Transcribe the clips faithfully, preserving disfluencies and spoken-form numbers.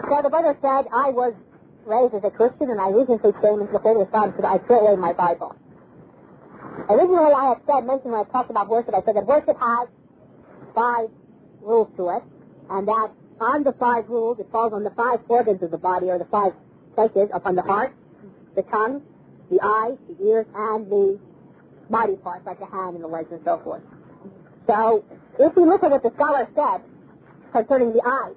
So the brother said, I was raised as a Christian and I recently came into the faith of Islam, so I threw away my Bible. Originally I had said, mentioned when I talked about worship, I said that worship has five rules to it, and that on the five rules, it falls on the five organs of the body, or the five senses, upon the heart, the tongue, the eyes, the ears, and the body parts, like the hand and the legs and so forth. So, if we look at what the scholar said concerning the eyes,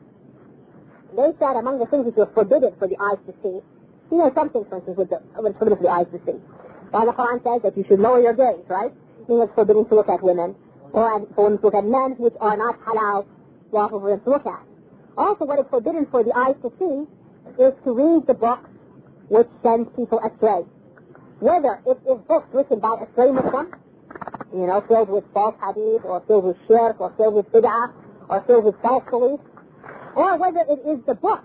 they said among the things which were forbidden for the eyes to see, you know, some things, for instance, which were forbidden for the eyes to see. While the Quran says that you should lower your gaze, right? Meaning it's forbidden to look at women, or for women to look at men, which are not halal, lawful for them to look at. Also, what is forbidden for the eyes to see is to read the books which send people astray. Whether it is books written by a stray Muslim, you know, filled with false hadith, or filled with shirk, or filled with bid'ah, or filled with false beliefs, or whether it is the books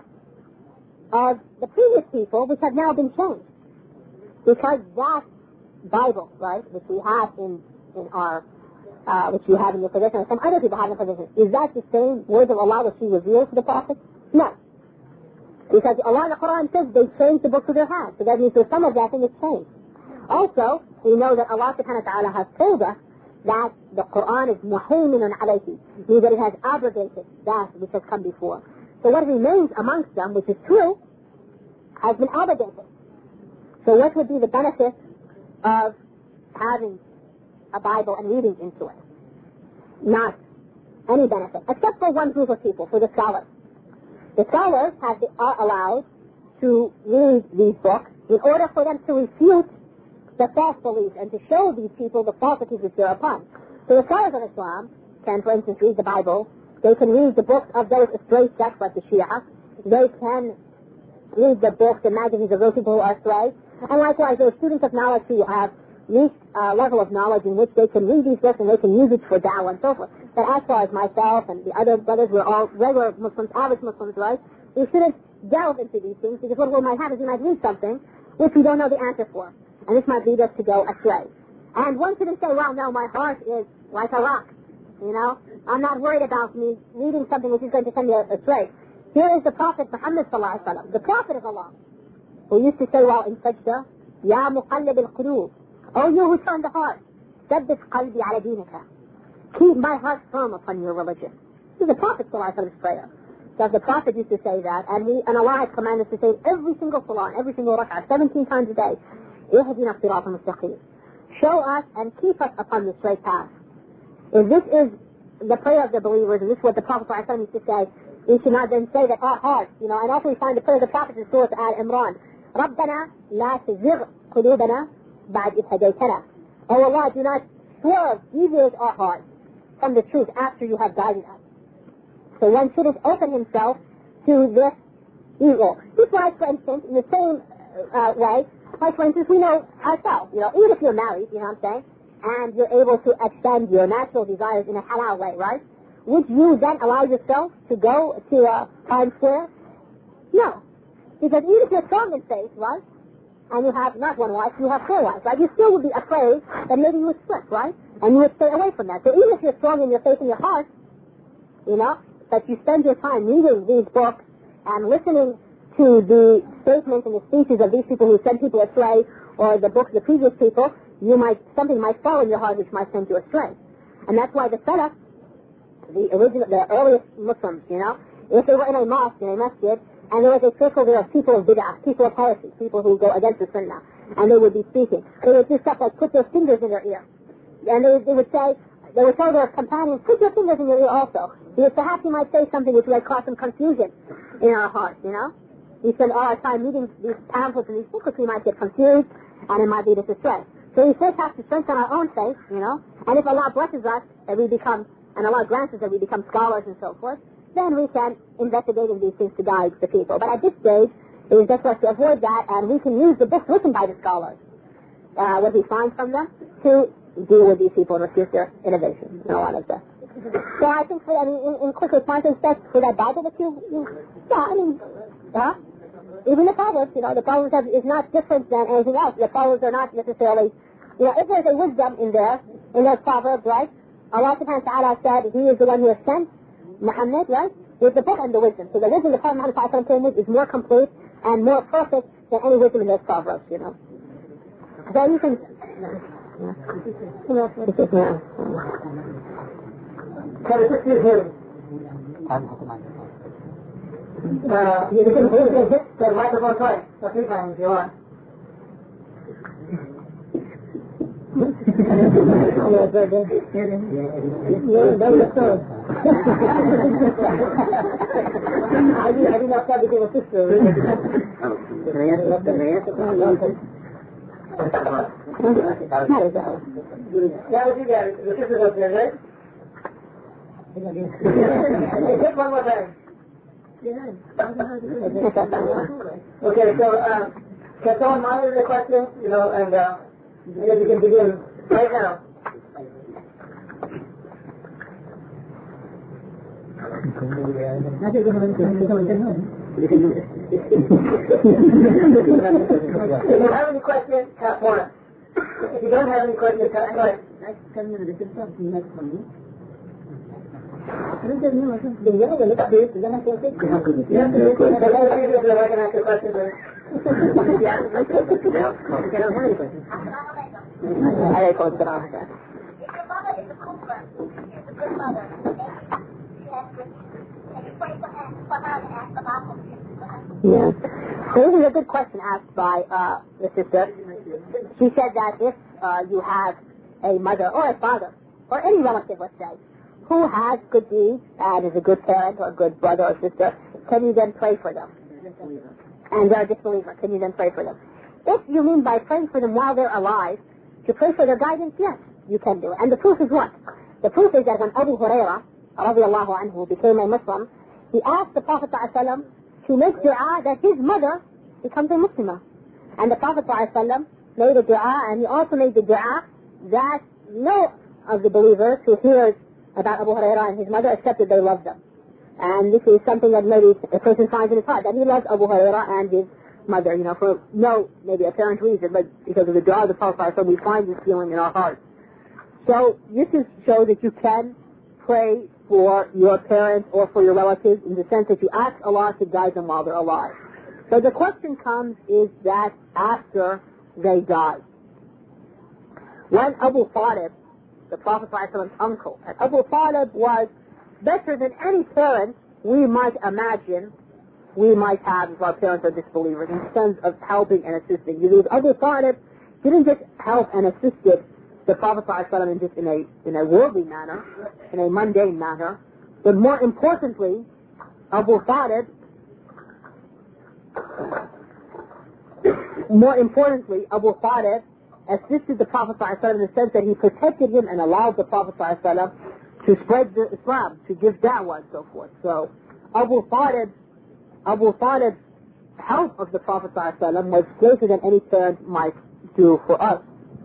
of the previous people which have now been changed. Because that Bible, right, which we have in, in our, uh, which you have in your possession, and some other people have in their possession, is that the same words of Allah which He revealed to the Prophet? No. Because Allah in the Quran says they changed the book to their hands. So that means there's some of that thing is changed. Also, we know that Allah subhanahu wa ta'ala has told us that the Quran is muhayminun alayhi, meaning that it has abrogated that which has come before. So what remains amongst them, which is true, has been abrogated. So what would be the benefit of having a Bible and reading into it? Not any benefit, except for one group of people, for the scholars. The scholars have been, are allowed to read these books in order for them to refute the false beliefs and to show these people the falsities which they're upon. So the scholars of Islam can, for instance, read the Bible. They can read the books of those astray sects like the Shia. They can read the books and magazines of those people who are astray. And likewise, those students of knowledge who have reached a level of knowledge in which they can read these books and they can use it for da'wah and so forth. But as far as myself and the other brothers, we're all regular Muslims, average Muslims, right? We shouldn't delve into these things, because what we might have is we might read something which we don't know the answer for. And this might lead us to go astray. And one shouldn't say, well, no, my heart is like a rock. You know, I'm not worried about me reading something which is going to send me astray. Here is the Prophet Muhammad sallallahu alaihi wasallam, the Prophet of Allah, who used to say, well, in sajda, Ya muqallib al-qulub, O you who turn the heart, thabbit qalbi ala dinika, keep my heart firm upon your religion. This is the Prophet sallallahu alaihi wasallam's prayer. So the Prophet used to say that, and we, and Allah has commanded us to say every single salah, every single rak'ah, seventeen times a day, اهدنا الصراط المستقيم. Show us and keep us upon the straight path. If this is the prayer of the believers, and this is what the Prophet ﷺ used to say, we should not then say that our hearts, you know, and also we find the prayer of the Prophet in Surah Al-Imran, رَبَّنَا لَا تُزِغْ قُلُوبَنَا بَعْدْ إِذْ هَدَيْتَنَا. Oh Allah, do not swerve, deviate our hearts from the truth after you have guided us. So one shouldn't open himself to this evil. Just like, for instance, in the same uh, way, like, for instance, we know ourselves, you know, even if you're married, you know what I'm saying, and you're able to extend your natural desires in a halal way, right? Would you then allow yourself to go to a Times Square? No. Because even if you're strong in faith, right, and you have not one wife, you have four wives, right, you still would be afraid that maybe you would slip, right? And you would stay away from that. So even if you're strong in your faith in your heart, you know, that you spend your time reading these books and listening to the statements and the speeches of these people who send people astray, or the books of the previous people, you might, something might fall in your heart which might send you astray. And that's why the Salaf, the original, the earliest Muslims, you know, if they were in a mosque, in a masjid, and there was a circle there of people of bid'ah, people of heresy, people who go against the sunnah, and they would be speaking, they would do stuff like put their fingers in their ear. And they, they would say, they would tell their companions, put your fingers in your ear also. Because perhaps you might say something which might cause some confusion in our hearts, you know. We spend all our time reading these pamphlets and these booklets, we might get confused, and it might lead us astray. So we first have to strengthen our own faith, you know, and if Allah blesses us, that we become, and Allah grants us that we become scholars and so forth, then we can investigate in these things to guide the people. But at this stage, it is best for us to avoid that, and we can use the books written by the scholars, uh, what we find from them, to deal with these people and refute their innovation and a lot of that. So I think, for, I mean, in, in quick response, that's for that Bible that you, you yeah, I mean, huh? Even the Proverbs, you know, the Proverbs have, is not different than anything else. The Proverbs are not necessarily, you know, if there's a wisdom in there, in those Proverbs, right? Allah subhanahu wa ta'ala said He is the one who has sent Muhammad, right? with the book and the wisdom. So the wisdom the Prophet Muhammad came with is more complete and more perfect than any wisdom in those Proverbs, you know. So you can... Yeah. Yeah. Can I just use him? Uh, you can hit the microphone twice, or three times if you want. Hello, brother. Yeah, that was so. I did, I did not start became a sister. Can I ask the man? Not as well. That was you guys. The sister's up there, right? Hit one more time. Okay, so uh, can someone monitor the question? You know, and uh, I guess you can begin right now. If you have any questions, tap one. If you don't have any questions, tap right. I don't know. The yellow will look up here. Then I can take it. Yeah. The other people are not going to ask a question. Yeah. I don't have any questions. I have questions on that. If your mother is a good person, she's a good mother, and she has good needs, can you pray for her and ask about her? Yeah. So this is a good question asked by uh, the sister. She said that if uh, you have a mother or a father, or any relative, let's say, who has good deeds and is a good parent or a good brother or sister, can you then pray for them? And they're a disbeliever. Can you then pray for them? If you mean by praying for them while they're alive, to pray for their guidance, yes, you can do it. And the proof is what? The proof is that when Abu Hurairah, radiallahu anhu, became a Muslim, he asked the Prophet ﷺ to make dua that his mother becomes a Muslimah. And the Prophet ﷺ made a dua, and he also made the dua that no of the believers who hears about Abu Hurairah and his mother except that they love them. And this is something that maybe a person finds in his heart, that he loves Abu Hurairah and his mother, you know, for no, maybe apparent reason, but because of the dua of the Prophet, so we find this feeling in our hearts. So this is show that you can pray for your parents or for your relatives in the sense that you ask Allah to guide them while they're alive. So the question comes is that after they die. When Abu Talib, the Prophet ﷺ's uncle, and Abu Talib was better than any parent we might imagine we might have if our parents are disbelievers in terms of helping and assisting. Because Abu Talib didn't just help and assisted the Prophet ﷺ in just in a in a worldly manner, in a mundane manner, but more importantly, Abu Talib, more importantly, Abu Talib assisted the Prophet ﷺ in the sense that he protected him and allowed the Prophet ﷺ to spread the Islam, to give da'wah and so forth. So Abu Talib, Abu Talib's help of the Prophet ﷺ was greater than any parent might do for us.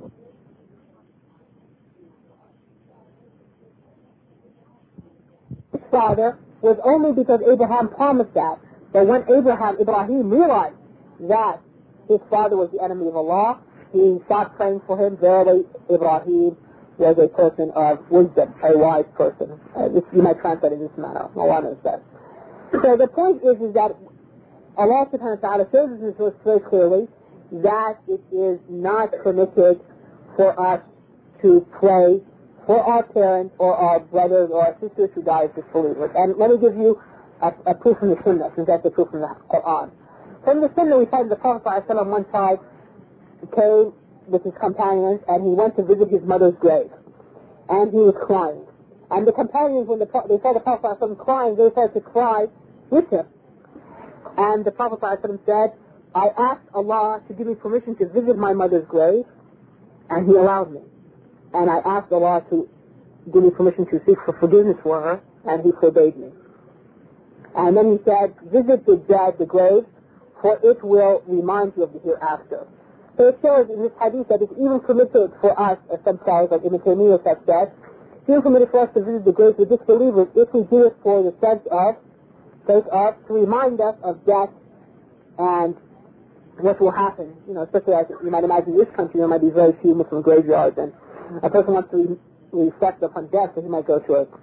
His father was only because Abraham promised that. But when Abraham, Ibrahim realized that his father was the enemy of Allah, he stopped praying for him. Verily, Ibrahim was a person of wisdom, a wise person. Uh, this, you might translate it in this manner. Allah knows that. So the point is, is that Allah subhanahu wa ta'ala shows us this verse very clearly that it is not permitted for us to pray for our parents or our brothers or our sisters who die as disbelievers. And let me give you a, a proof from the Sunnah, since that's the proof from the Quran. From the Sunnah, we find the Prophet ﷺ one time came with his companions and he went to visit his mother's grave. And he was crying. And the companions, when the, they saw the Prophet ﷺ crying, they started to cry with him. And the Prophet ﷺ said, I asked Allah to give me permission to visit my mother's grave, and He allowed me. And I asked Allah to give me permission to seek for forgiveness for her, and He forbade me. And then He said, visit the dead, the grave, for it will remind you of the hereafter. So it shows in this hadith that it's even permitted for us, as some scholars like Ibn Taymiyyah have said, it's even permitted for us to visit the graves of disbelievers if we do it for the sense of, sake of, to remind us of death and what will happen. You know, especially as you might imagine in this country, there might be very few Muslim graveyards, and a person wants to re- reflect upon death, so he might go to a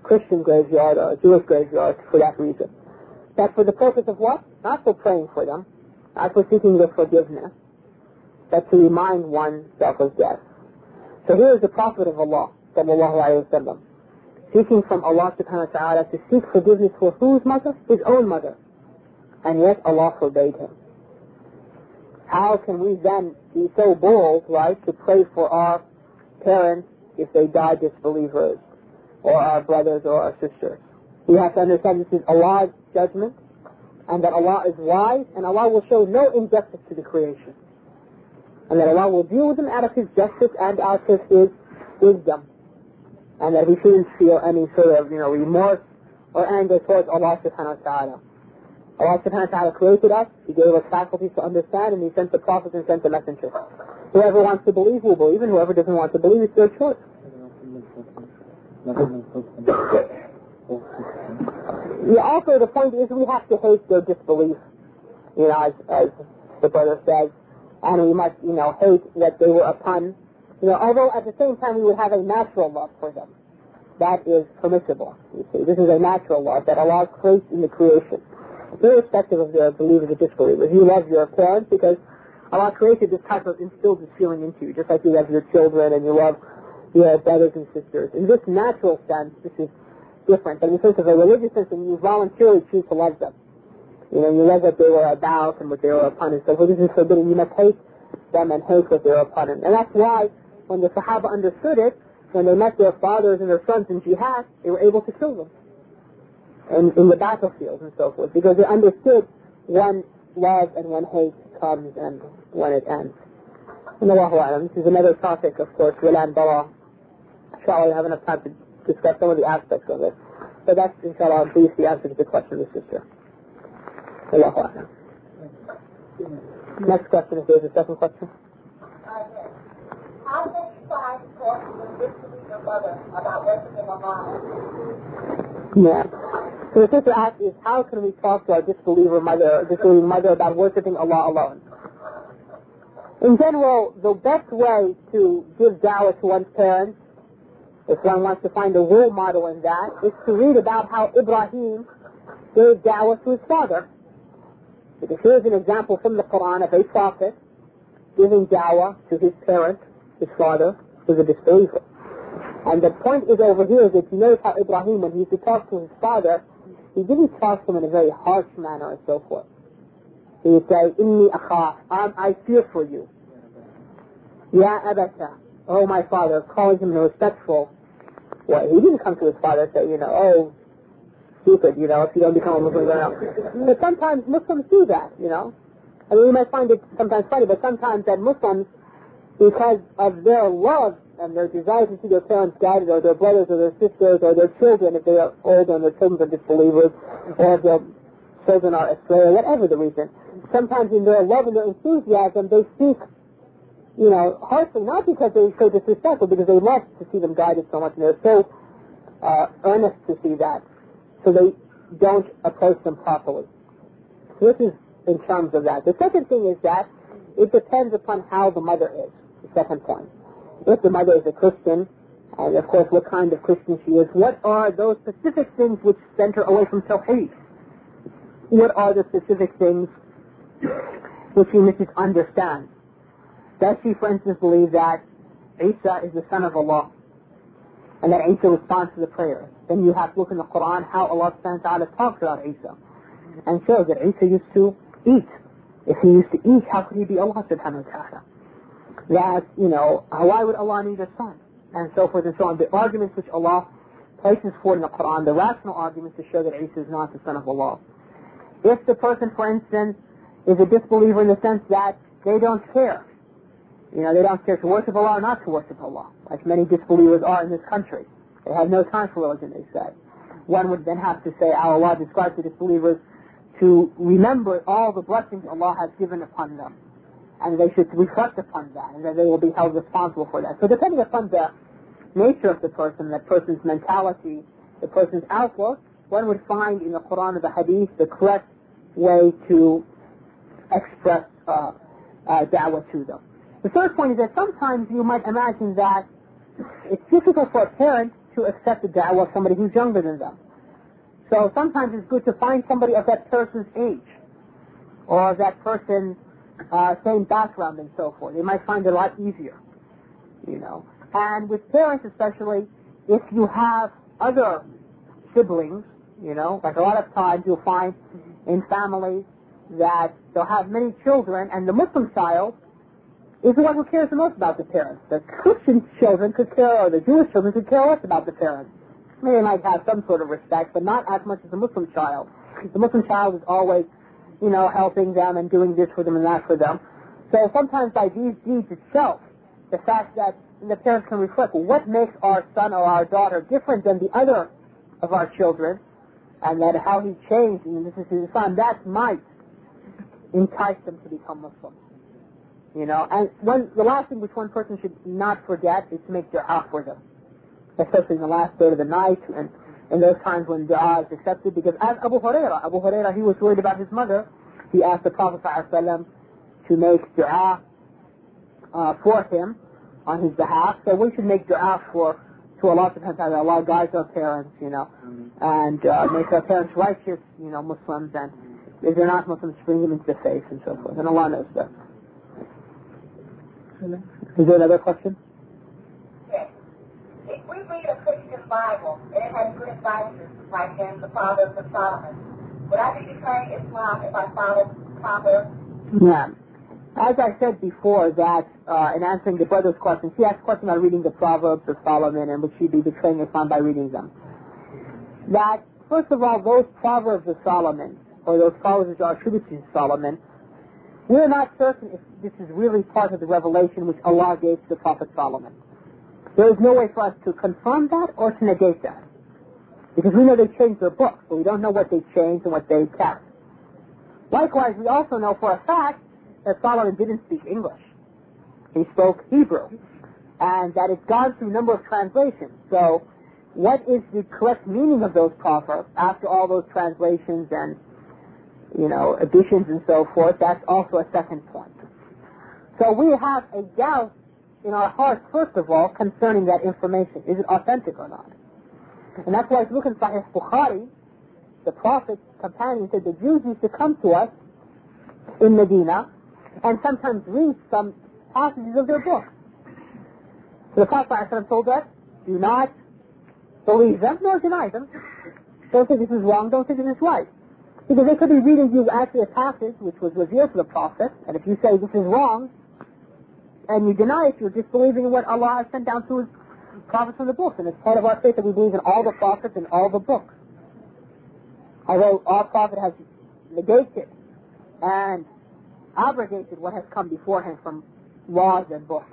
Christian graveyard or a Jewish graveyard for that reason. That's for the purpose of what? Not for praying for them, not for seeking their forgiveness, but to remind oneself of death. So here is the Prophet of Allah, sallallahu alayhi wa sallam, seeking from Allah subhanahu wa ta'ala to seek forgiveness for whose mother? His own mother. And yet Allah forbade him. How can we then be so bold, right, to pray for our parents if they die disbelievers, or our brothers or our sisters? We have to understand this is Allah's judgment, and that Allah is wise, and Allah will show no injustice to the creation. And that Allah will deal with them out of His justice and out of His wisdom. And that we shouldn't feel any sort of, you know, remorse or anger towards Allah subhanahu wa ta'ala. Allah subhanahu wa ta'ala created us, He gave us faculties to understand, and He sent the prophets and sent the messengers. Whoever wants to believe will believe, and whoever doesn't want to believe, it's their choice. Yeah, also the point is we have to hate their disbelief, you know, as, as the brother says, and we must, you know, hate what they were upon, you know, although at the same time we would have a natural love for them. That is permissible, you see. This is a natural love that Allah creates in the creation, irrespective of their believers or disbelievers. You love your parents because Allah created this type of, instilled this feeling into you, just like you love your children and you love your brothers and sisters. In this natural sense, this is different. But in the sense of a religious sense, and you voluntarily choose to love them. You know, you love what they were about and what they were upon and so forth. This is forbidden. You must hate them and hate what they were upon. And that's why when the Sahaba understood it, when they met their fathers and their sons in jihad, they were able to kill them in, in the battlefield and so forth, because they understood when love and when hate comes and when it ends. And Allahu A'lam. This is another topic, of course, Wala and Bara. Inshallah, we have enough time to discuss some of the aspects of it. So that's, inshallah, brief the answer to the question of the sister. Allahu A'lam. Next question, if there's a second question. Uh, yes. How can you find talk to the disbeliever mother about worshiping Allah? Yeah. So the sister asks is, how can we talk to our disbeliever mother, or disbelieving mother about worshiping Allah alone? In general, the best way to give da'wah to one's parents, if one wants to find a role model in that, is to read about how Ibrahim gave da'wah to his father. Because here's an example from the Quran of a prophet giving da'wah to his parent, his father, who's a disbeliever. And the point is over here that you notice how Ibrahim, when he used to talk to his father, he didn't talk to him in a very harsh manner and so forth. He would say, Inni akhaf, I fear for you. Ya abata, oh my father, calling him in a respectful way. He didn't come to his father and say, you know, oh, stupid, you know, if you don't become a Muslim, no. But sometimes Muslims do that, you know. I mean, you might find it sometimes funny, but sometimes that Muslims, because of their love and their desire to see their parents guided, or their brothers or their sisters or their children, if they are old and their children are disbelievers, or if their children are astray, or whatever the reason, sometimes in their love and their enthusiasm, they speak, you know, harshly, not because they show disrespectful, because they love to see them guided so much, and they're so uh, earnest to see that, so they don't approach them properly. So this is in terms of that. The second thing is that it depends upon how the mother is, the second point. If the mother is a Christian, and of course what kind of Christian she is, what are those specific things which center away from Tawheed? What are the specific things which she misses understand? Does she, for instance, believe that Isa is the son of Allah, and that Isa responds to the prayers? Then you have to look in the Quran how Allah subhanahu wa ta'ala talks about Isa, and shows that Isa used to eat. If he used to eat, how could he be Allah subhanahu wa ta'ala? That, you know, why would Allah need a son? And so forth and so on. The arguments which Allah places forward in the Quran, the rational arguments to show that Isa is not the son of Allah. If the person, for instance, is a disbeliever in the sense that they don't care, you know, they don't care to worship Allah or not to worship Allah, like many disbelievers are in this country. They have no time for religion, they say. One would then have to say, how Allah describes the disbelievers to remember all the blessings Allah has given upon them, and they should reflect upon that, and that they will be held responsible for that. So depending upon the nature of the person, that person's mentality, the person's outlook, one would find in the Quran or the Hadith the correct way to express uh, uh, da'wah to them. The third point is that sometimes you might imagine that it's difficult for a parent to accept the da'wah of somebody who's younger than them. So sometimes it's good to find somebody of that person's age, or of that person's uh, same background and so forth. They might find it a lot easier, you know. And with parents especially, if you have other siblings, you know, like a lot of times you'll find in families that they'll have many children, and the Muslim child is the one who cares the most about the parents. The Christian children could care, or the Jewish children could care less about the parents. I mean, they might have some sort of respect, but not as much as the Muslim child. The Muslim child is always, you know, helping them and doing this for them and that for them. So sometimes by these deeds itself, the fact that the parents can reflect, well, what makes our son or our daughter different than the other of our children, and that how he changed, and this is his son, that might entice them to become Muslim. You know, and one, the last thing which one person should not forget is to make dua for them, especially in the last third of the night and in those times when dua is accepted. Because as Abu Hurairah, Abu Hurairah, he was worried about his mother. He asked the Prophet ﷺ to make dua uh, for him on his behalf. So we should make dua for to Allah subhanahu wa ta'ala. Allah guides our parents, you know, and uh, make our parents righteous, you know, Muslims, and if they're not Muslims, bring them into the faith and so forth. And Allah knows that. Is there another question? Yes. If we read a Christian Bible and it has good advices, like in the Proverbs of Solomon, would I be betraying Islam if I follow Proverbs? Yeah. As I said before, that uh, in answering the brother's question, she asked a question about reading the Proverbs of Solomon, and would she be betraying Islam by reading them? That, first of all, those Proverbs of Solomon, or those Proverbs which are attributed to Solomon, we're not certain if this is really part of the revelation which Allah gave to the Prophet Solomon. There is no way for us to confirm that or to negate that. Because we know they changed their books, but we don't know what they changed and what they kept. Likewise, we also know for a fact that Solomon didn't speak English. He spoke Hebrew. And that it's gone through a number of translations. So, what is the correct meaning of those proverbs after all those translations and, you know, additions and so forth? That's also a second point. So we have a doubt in our hearts, first of all, concerning that information. Is it authentic or not? And that's why if you look in Sahih Bukhari, the Prophet's companion said the Jews used to come to us in Medina and sometimes read some passages of their book. So the Prophet ﷺ told us, do not believe them nor deny them. Don't say this is wrong, don't say this is right. Because they could be reading you actually a passage which was revealed to the Prophet, and if you say this is wrong, and you deny it, you're disbelieving in what Allah has sent down to His prophets from the books. And it's part of our faith that we believe in all the prophets and all the books. Although our prophet has negated and abrogated what has come before him from laws and books.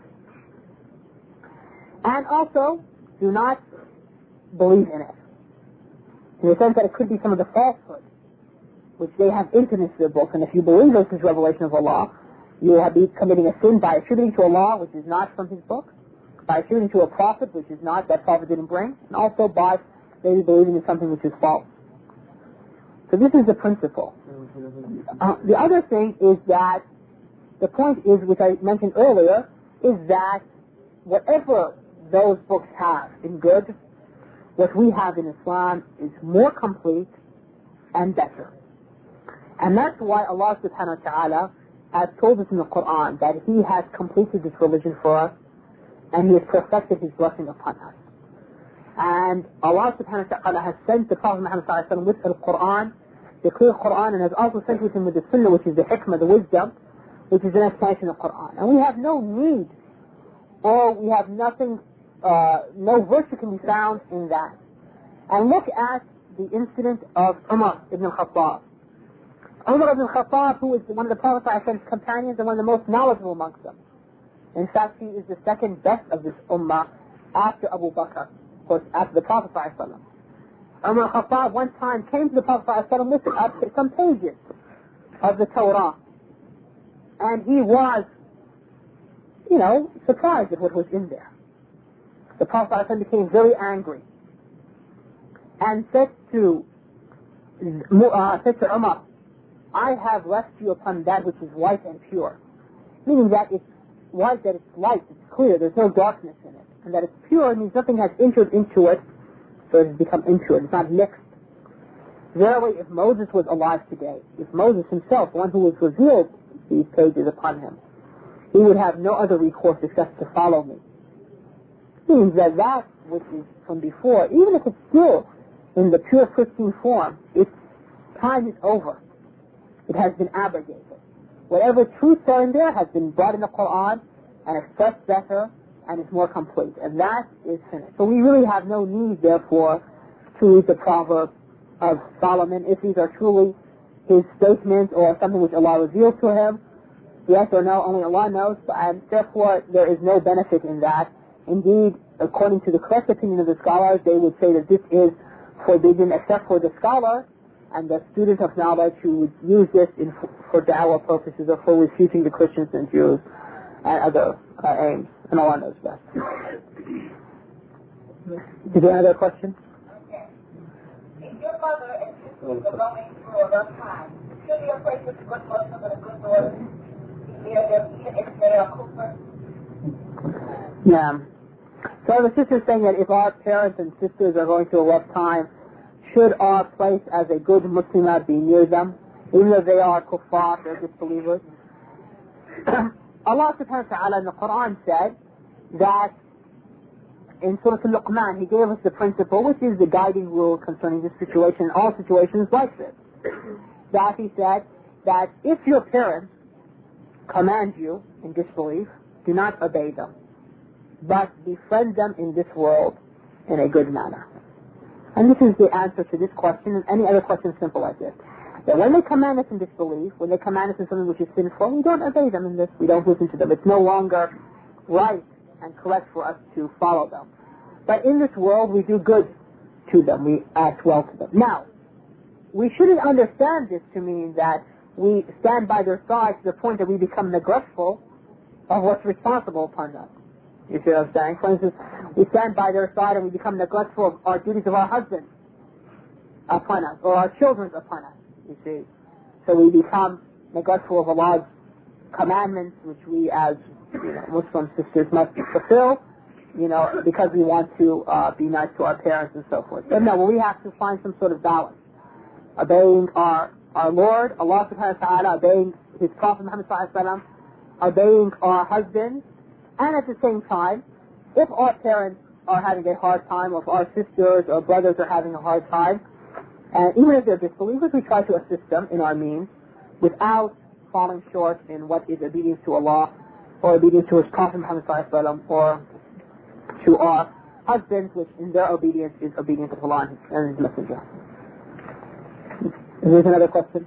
And also, do not believe in it. In the sense that it could be some of the falsehood which they have introduced to their books. And if you believe this is revelation of Allah, you will be committing a sin by attributing to Allah which is not from His book, by attributing to a prophet which is not, that prophet didn't bring, and also by maybe believing in something which is false. So this is the principle. Uh, the other thing is that, the point is, which I mentioned earlier, is that whatever those books have in good, what we have in Islam is more complete and better. And that's why Allah subhanahu wa ta'ala has told us in the Quran that He has completed this religion for us and He has perfected His blessing upon us. And Allah subhanahu wa ta'ala has sent the Prophet Muhammad sallallahu alaihi wasallam with the Quran, the clear Quran, and has also sent with him with the Sunnah, which is the hikmah, the wisdom, which is an explanation of the Quran. And we have no need, or we have nothing, uh, no virtue can be found in that. And look at the incident of Umar ibn al-Khattab. Umar ibn al-Khattab, who is one of the Prophet's companions and one of the most knowledgeable amongst them. In fact, he is the second best of this ummah after Abu Bakr, of course, after the Prophet ﷺ. Umar al-Khattab one time came to the Prophet ﷺ with up some pages of the Torah. And he was, you know, surprised at what was in there. The Prophet ﷺ became very angry and said to, uh, said to Umar, I have left you upon that which is white and pure. Meaning that it's white, that it's light, it's clear, there's no darkness in it. And that it's pure means nothing has entered into it so it has become impure. It's not mixed. Verily, if Moses was alive today, if Moses himself, the one who was revealed these pages upon him, he would have no other recourse except to follow me. Means that that which is from before, even if it's still in the pure pristine form, its time is over. It has been abrogated. Whatever truths are in there has been brought in the Quran and expressed better and is more complete. And that is finished. So we really have no need, therefore, to read the Proverbs of Solomon if these are truly his statements or something which Allah revealed to him. Yes or no, only Allah knows, and therefore there is no benefit in that. Indeed, according to the correct opinion of the scholars, they would say that this is forbidden except for the scholar and the student of knowledge who would use this in, for da'wah purposes or for refuting the Christians and Jews and other uh, aims. And Allah knows best. Is there another question? Okay. If your mother and sisters are going through a rough time, should you place with a good Muslim and a good daughter? Near them, even if they are kufr? Yeah. So the sister is saying that if our parents and sisters are going through a rough time, should our place as a good Muslimah be near them, even though they are kuffar, they're disbelievers? Allah subhanahu wa ta'ala in the Quran said that in Surah Al-Luqman, He gave us the principle, which is the guiding rule concerning this situation, all situations like this. That He said that if your parents command you in disbelief, do not obey them, but befriend them in this world in a good manner. And this is the answer to this question and any other question simple like this. That when they command us in disbelief, when they command us in something which is sinful, we don't obey them in this, we don't listen to them. It's no longer right and correct for us to follow them. But in this world, we do good to them, we act well to them. Now, we shouldn't understand this to mean that we stand by their side to the point that we become neglectful of what's responsible upon us. You see what I'm saying? For instance, we stand by their side and we become neglectful of our duties of our husbands upon us, or our children upon us, you see. So we become neglectful of Allah's commandments, which we as you know, Muslim sisters must fulfill, you know, because we want to uh, be nice to our parents and so forth. But no, well, we have to find some sort of balance. Obeying our, our Lord, Allah subhanahu wa ta'ala, obeying His Prophet Muhammad sallallahu alaihi wasallam, obeying our husbands, and at the same time, if our parents are having a hard time, or if our sisters or brothers are having a hard time, and even if they're disbelievers, we try to assist them in our means without falling short in what is obedience to Allah, or obedience to His Prophet Muhammad sallallahu alaihi wasallam, or to our husbands, which in their obedience is obedience to Allah and His Messenger. Is there another question?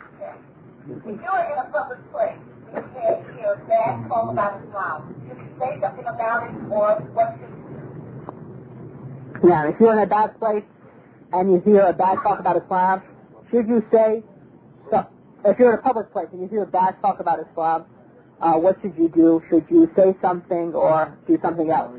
If you are in a public place, you can't hear bad talk about Islam. Should you say something about it, or what should you do? Now, if you're in a bad place and you hear a bad talk about Islam, should you say, so, if you're in a public place and you hear a bad talk about Islam, uh, what should you do? Should you say something or do something else?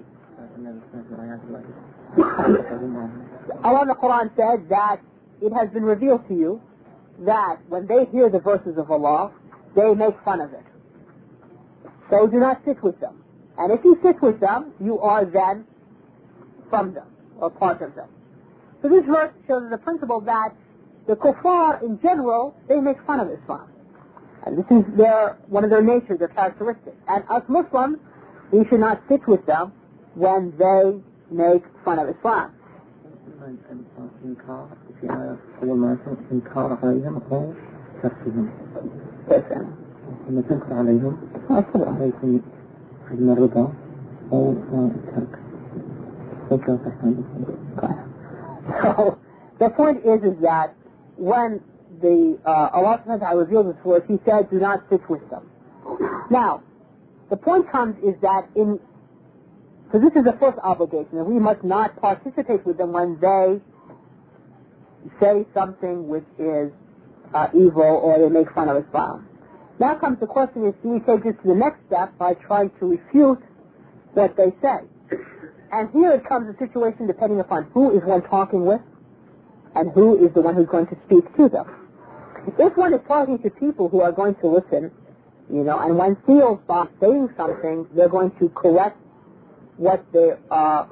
Allah in the Quran said that it has been revealed to you that when they hear the verses of Allah, they make fun of it. So do not sit with them. And if you sit with them, you are then from them, or part of them. So this verse shows the principle that the kuffar in general, they make fun of Islam. And this is their, one of their natures, their characteristics. And us Muslims, we should not sit with them when they make fun of Islam. إنكار في آية أول ما يكون إنكار عليهم أو تركهم. كيف لما تنكر عليهم يكون عدم الرضا أو الترك. So the point is, is that when the uh, Allah subhanahu wa ta'ala revealed this to us, He said, "Do not sit with them." Now, the point comes is that in so this is the first obligation, that we must not participate with them when they say something which is uh, evil or they make fun of Islam. Now comes the question is, do we take this to the next step by trying to refute what they say? And here it comes a situation depending upon who is one talking with and who is the one who's going to speak to them. If one is talking to people who are going to listen, you know, and one feels by saying something, they're going to correct what they uh,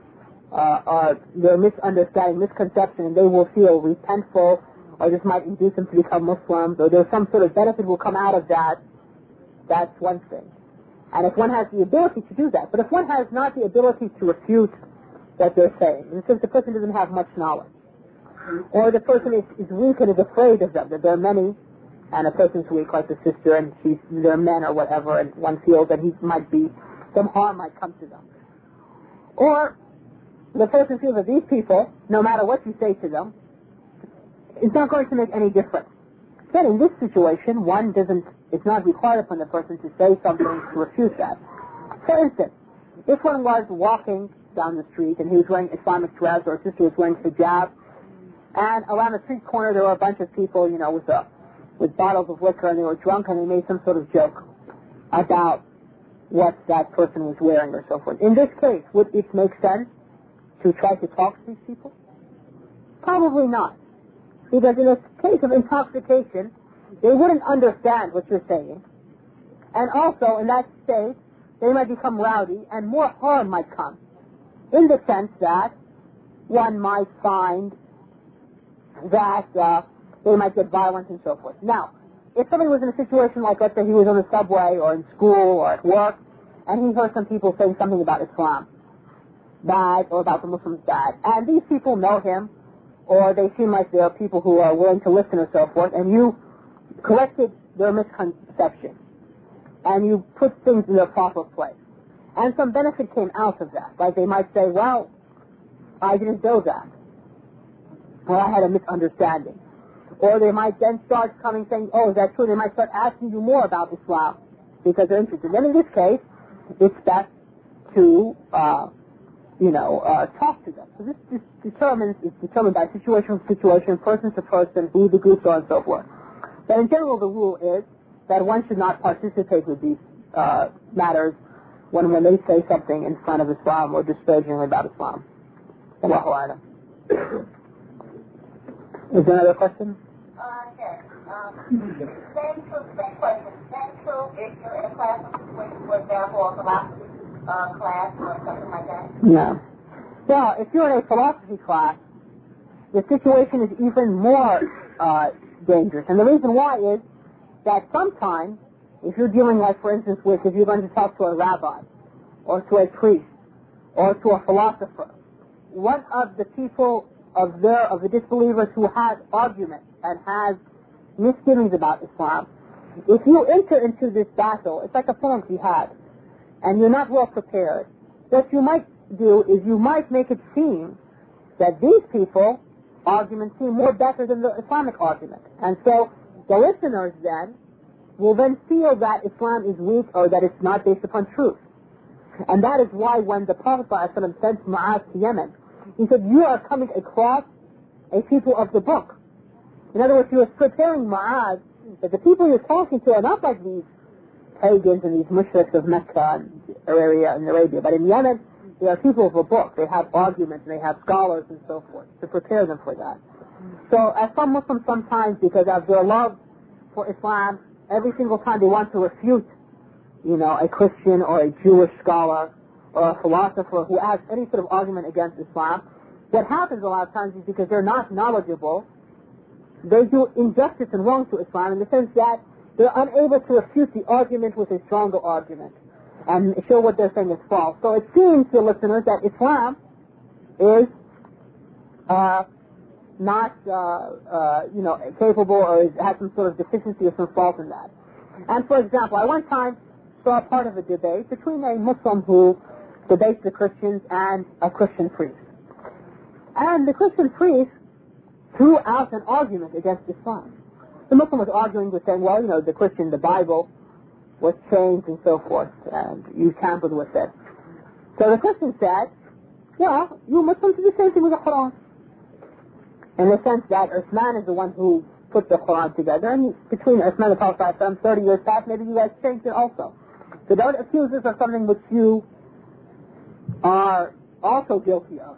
uh, uh, their misunderstanding, misconception, and they will feel resentful, or this might induce them to become Muslims, or there's some sort of benefit will come out of that, that's one thing. And if one has the ability to do that, but if one has not the ability to refute what they're saying, and since the person doesn't have much knowledge, or the person is, is weak and is afraid of them, that there are many, and a person's weak like the sister, and she's, they're men or whatever, and one feels that he might be, some harm might come to them. Or the person feels that these people, no matter what you say to them, it's not going to make any difference. Then in this situation, one doesn't, it's not required upon the person to say something to refute that. For instance, if one was walking down the street and he was wearing Islamic dress, or a sister was wearing hijab, and around the street corner there were a bunch of people, you know, with a, with bottles of liquor, and they were drunk, and they made some sort of joke about what that person was wearing or so forth. In this case, would it make sense to try to talk to these people? Probably not. Because in a case of intoxication, they wouldn't understand what you're saying. And also, in that state, they might become rowdy, and more harm might come. In the sense that one might find that uh, they might get violent and so forth. Now, if somebody was in a situation like, let's say he was on the subway or in school or at work, and he heard some people saying something about Islam bad, or about the Muslims bad, and these people know him, or they seem like they're people who are willing to listen or so forth, and you corrected their misconception, and you put things in their proper place, and some benefit came out of that. Like they might say, well, I didn't know that, or I had a misunderstanding. Or they might then start coming saying, oh, is that true? They might start asking you more about Islam because they're interested. Then in this case, it's best to, uh, you know, uh, talk to them. So this, this determines, it's determined by situation to situation, person to person, who the groups are, and so forth. But in general, the rule is that one should not participate with these uh, matters when, when they say something in front of Islam or disparagingly about Islam. Allahu A'lam. Is there another question? Uh, yes. Um, same true, same question. Same true if you're in a class, for example, a philosophy uh, class or something like that? No. Well, if you're in a philosophy class, the situation is even more uh, dangerous. And the reason why is that sometimes, if you're dealing, like, for instance, with, if you're going to talk to a rabbi, or to a priest, or to a philosopher, one of the people of their, of the disbelievers who has arguments and has misgivings about Islam, if you enter into this battle, it's like a form jihad, and you're not well prepared, what you might do is you might make it seem that these people arguments seem more better than the Islamic argument. And so the listeners then will then feel that Islam is weak or that it's not based upon truth. And that is why when the Prophet ﷺ sent Mu'az to Yemen, he said, you are coming across a people of the book. In other words, he was preparing Mu'az that the people you're talking to are not like these pagans and these mushriks of Mecca and Arabia and Arabia, but in Yemen, they are people of a book. They have arguments, and they have scholars and so forth to prepare them for that. So as some Muslims sometimes, because of their love for Islam, every single time they want to refute, you know, a Christian or a Jewish scholar or a philosopher who has any sort of argument against Islam, what happens a lot of times is because they're not knowledgeable, they do injustice and wrong to Islam in the sense that they're unable to refute the argument with a stronger argument and show what they're saying is false. So it seems to listeners that Islam is uh, not, uh, uh, you know, capable or is, has some sort of deficiency or some fault in that. And for example, I one time saw a part of a debate between a Muslim who debates the Christians and a Christian priest. And the Christian priest threw out an argument against Islam. The Muslim was arguing with saying, well, you know, the Christian, the Bible was changed and so forth, and you tampered with it. So the Christian said, well, you Muslims do the same thing with the Quran. In the sense that Uthman is the one who put the Quran together, and between Uthman and the Prophet thirty years past, maybe you guys changed it also. So don't accuse us of something which you are also guilty of.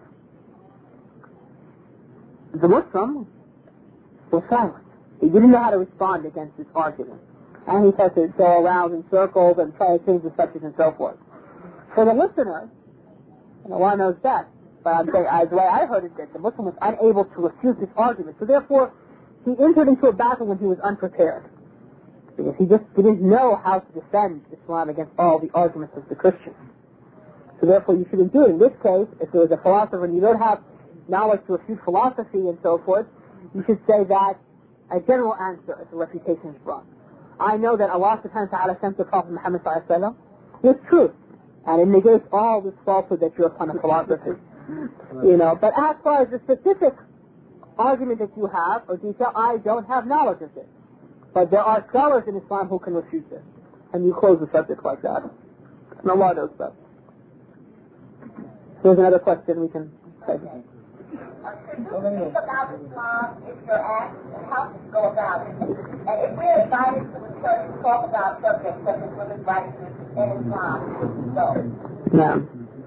The Muslim was silent. He didn't know how to respond against this argument. And he started to go around in circles and try to change the subject and so forth. For the listeners, and Allah knows best, but I'm saying, as the way I heard it, that the Muslim was unable to refute this argument. So therefore, he entered into a battle when he was unprepared. Because he just didn't know how to defend Islam against all the arguments of the Christians. So therefore, you shouldn't do it. In this case, if there was a philosopher and you don't have knowledge to refute philosophy and so forth, you should say that a general answer if the refutation is brought. I know that Allah subhanahu wa ta'ala sent the Prophet Muhammad sallallahu alayhi wa sallam with truth. And it negates all this falsehood that you're upon a philosophy. You know, but as far as the specific argument that you have, or detail, I don't have knowledge of it. But there are scholars in Islam who can refute this. And you close the subject like that. And Allah knows that. There's another question we can take. Could you speak about Islam if you're asked, and how to go about it? And if we're invited to a church to talk about subjects such as women's rights in Islam, so. No.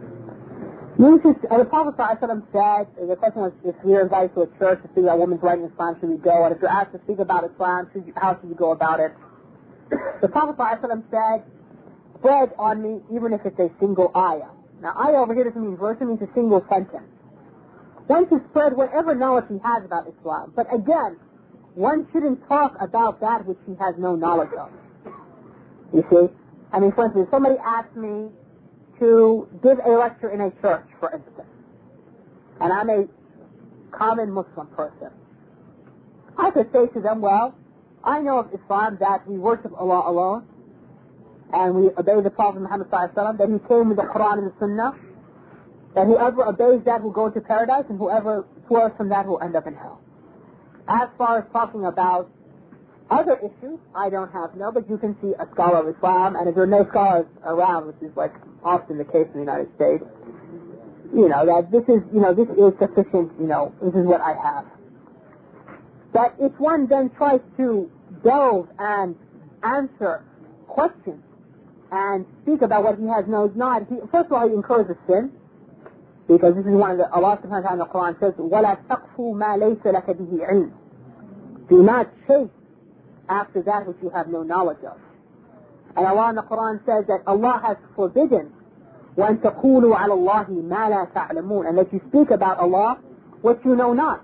You should, uh, the Prophet ﷺ said, the question was, if we are invited to a church to speak about women's rights in Islam, should we go? And if you're asked to speak about Islam, should you, how should you go about it? The Prophet ﷺ said, spread on me even if it's a single ayah. Now, ayah over here doesn't mean verse, it means a single sentence. One should spread whatever knowledge he has about Islam. But again, one shouldn't talk about that which he has no knowledge of. You see? I mean, for instance, somebody asked me to give a lecture in a church, for instance. And I'm a common Muslim person. I could say to them, well, I know of Islam that we worship Allah alone, and we obey the Prophet Muhammad sallallahu alaihi wasallam, that he came with the Quran and the Sunnah, that whoever obeys that will go to paradise, and whoever swears from that will end up in hell. As far as talking about other issues, I don't have no, but you can see a scholar of Islam, and if there are no scholars around, which is like often the case in the United States, you know, that this is, you know, this is sufficient, you know, this is what I have. But if one then tries to delve and answer questions and speak about what he has knows not, he, first of all, he incurs a sin, because this is one of the, Allah subhanahu wa ta'ala in the Quran says, وَلَا تَقْفُوا مَا لَيْسَ لَكَ بِهِ عِلْمٍ. Do not chase after that which you have no knowledge of. And Allah in the Quran says that Allah has forbidden وَأَن تَقُولُوا عَلَى اللَّهِ مَا لَا تَعْلَمُونَ, and that you speak about Allah what you know not.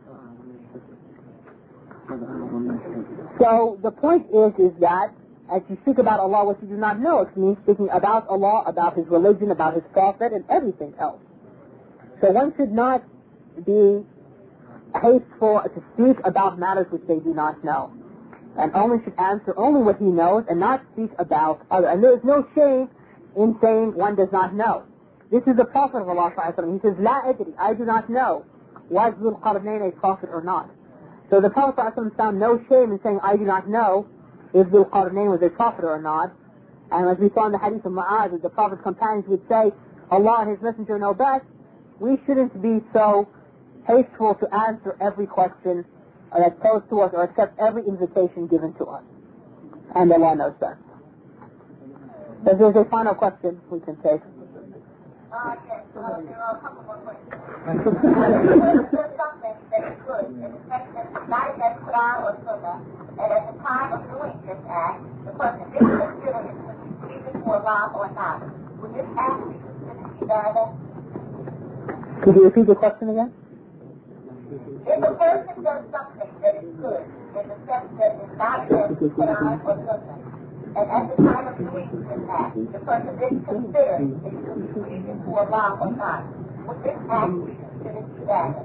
So the point is, is that as you speak about Allah what you do not know, it means speaking about Allah, about His religion, about His Prophet, and everything else. So one should not be hasteful to speak about matters which they do not know, and only should answer only what he knows and not speak about other. And there is no shame in saying one does not know. This is the Prophet of Allah sallallahu alaihi wasallam. He says, "La adri, I do not know, was Dhul Qarnayn a prophet or not." So the Prophet sallallahu alaihi wasallam found no shame in saying, "I do not know if Dhul Qarnayn was a prophet or not." And as we saw in the hadith of Mu'adh, the Prophet's companions would say, "Allah and His Messenger know best." We shouldn't be so hasteful to answer every question that's posed to us or accept every invitation given to us. And Allah knows best. If there's a final question we can take. Uh, yes, uh, there are a couple more questions. There's something that is good in the text that's not in that Quran or Sunnah, and at the time of doing this act, the person didn't consider it to be pleasing to Allah or not. Would this act be considered ibadah? Could you repeat the question again? If a person does something that is good in the sense that is not in the Quran or Sunnah, and at the time of doing this act, the person didn't consider it to be pleasing to Allah or not, would this act be considered ibadah?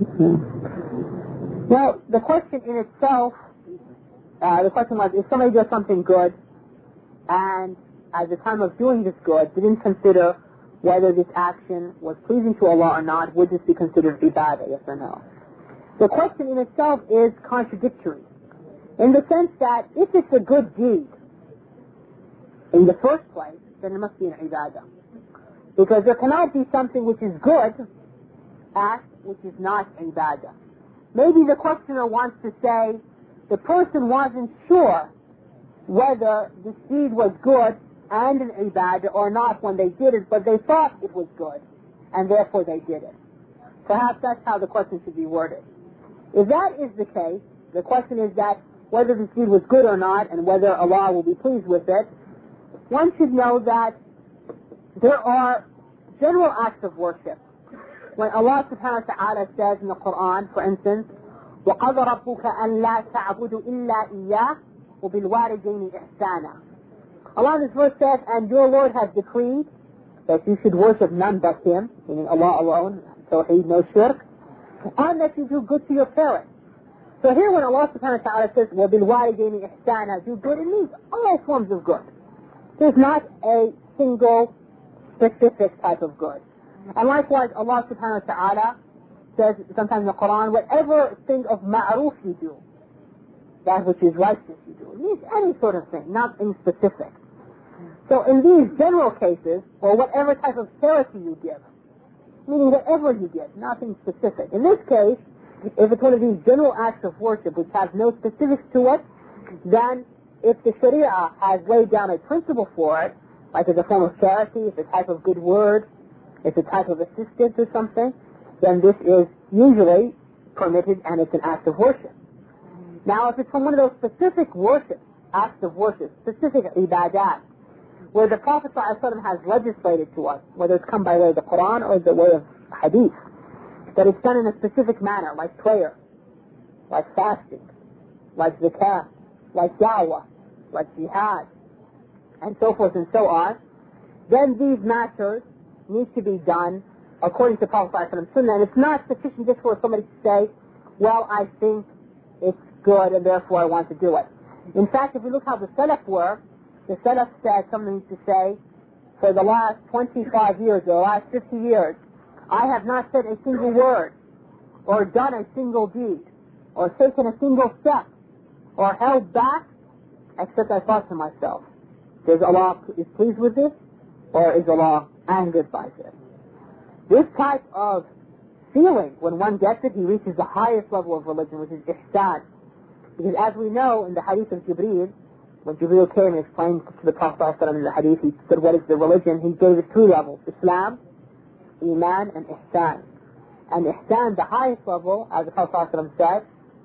Well, the question in itself, uh, the question was, if somebody does something good, and at the time of doing this good, didn't consider whether this action was pleasing to Allah or not, would this be considered ibadah, yes or no? The question in itself is contradictory, in the sense that if it's a good deed, in the first place, then it must be an ibadah. Because there cannot be something which is good, act, which is not ibadah. Maybe the questioner wants to say, the person wasn't sure whether this deed was good and an ibadah or not when they did it, but they thought it was good, and therefore they did it. Perhaps that's how the question should be worded. If that is the case, the question is that whether this deed was good or not, and whether Allah will be pleased with it, one should know that there are general acts of worship when Allah subhanahu wa ta'ala says in the Quran, for instance, وَقَضَ رَبُّكَ أَنْ لَا تَعْبُدُوا إِلَّا إِيَّاهُ وَبِالْوَالِدَيْنِ إِحْسَانًا. Allah in this verse says, and your Lord has decreed that you should worship none but Him, meaning Allah alone, tawheed, no shirk, and that you do good to your parents. So here when Allah subhanahu wa ta'ala says, وَبِالْوَالِدَيْنِ إِحْسَانًا, do good, it means all forms of good. There's not a single specific type of good. And likewise, Allah subhanahu wa ta'ala says sometimes in the Quran, whatever thing of ma'ruf you do, that which is righteous you do. It means any sort of thing, nothing specific. So in these general cases, or whatever type of charity you give, meaning whatever you give, nothing specific. In this case, if it's one of these general acts of worship which has no specifics to it, then if the Sharia has laid down a principle for it, like it's a form of charity, it's a type of good word, it's a type of assistance or something, then this is usually permitted and it's an act of worship. Now, if it's from one of those specific worship, acts of worship, specific ibadat, where the Prophet ﷺ has legislated to us, whether it's come by way of the Quran or the way of hadith, that it's done in a specific manner, like prayer, like fasting, like zakat, like da'wah, like jihad, and so forth and so on, then these matters need to be done according to Prophet ﷺ Sunnah. And it's not sufficient just for somebody to say, well, I think it's good and therefore I want to do it. In fact, if we look how the Salaf were, the Salaf said something to say, for the last twenty-five years or the last fifty years, I have not said a single word, or done a single deed, or taken a single step, or held back, except I thought to myself, is Allah is pleased with this, or is Allah angered by this? This type of feeling, when one gets it, he reaches the highest level of religion, which is ihsan. Because as we know in the hadith of Jibreel, when Jibreel came and explained to the Prophet ﷺ in the hadith, he said, what is the religion? He gave it three levels: Islam, Iman, and Ihsan. And Ihsan, the highest level, as the Prophet ﷺ said,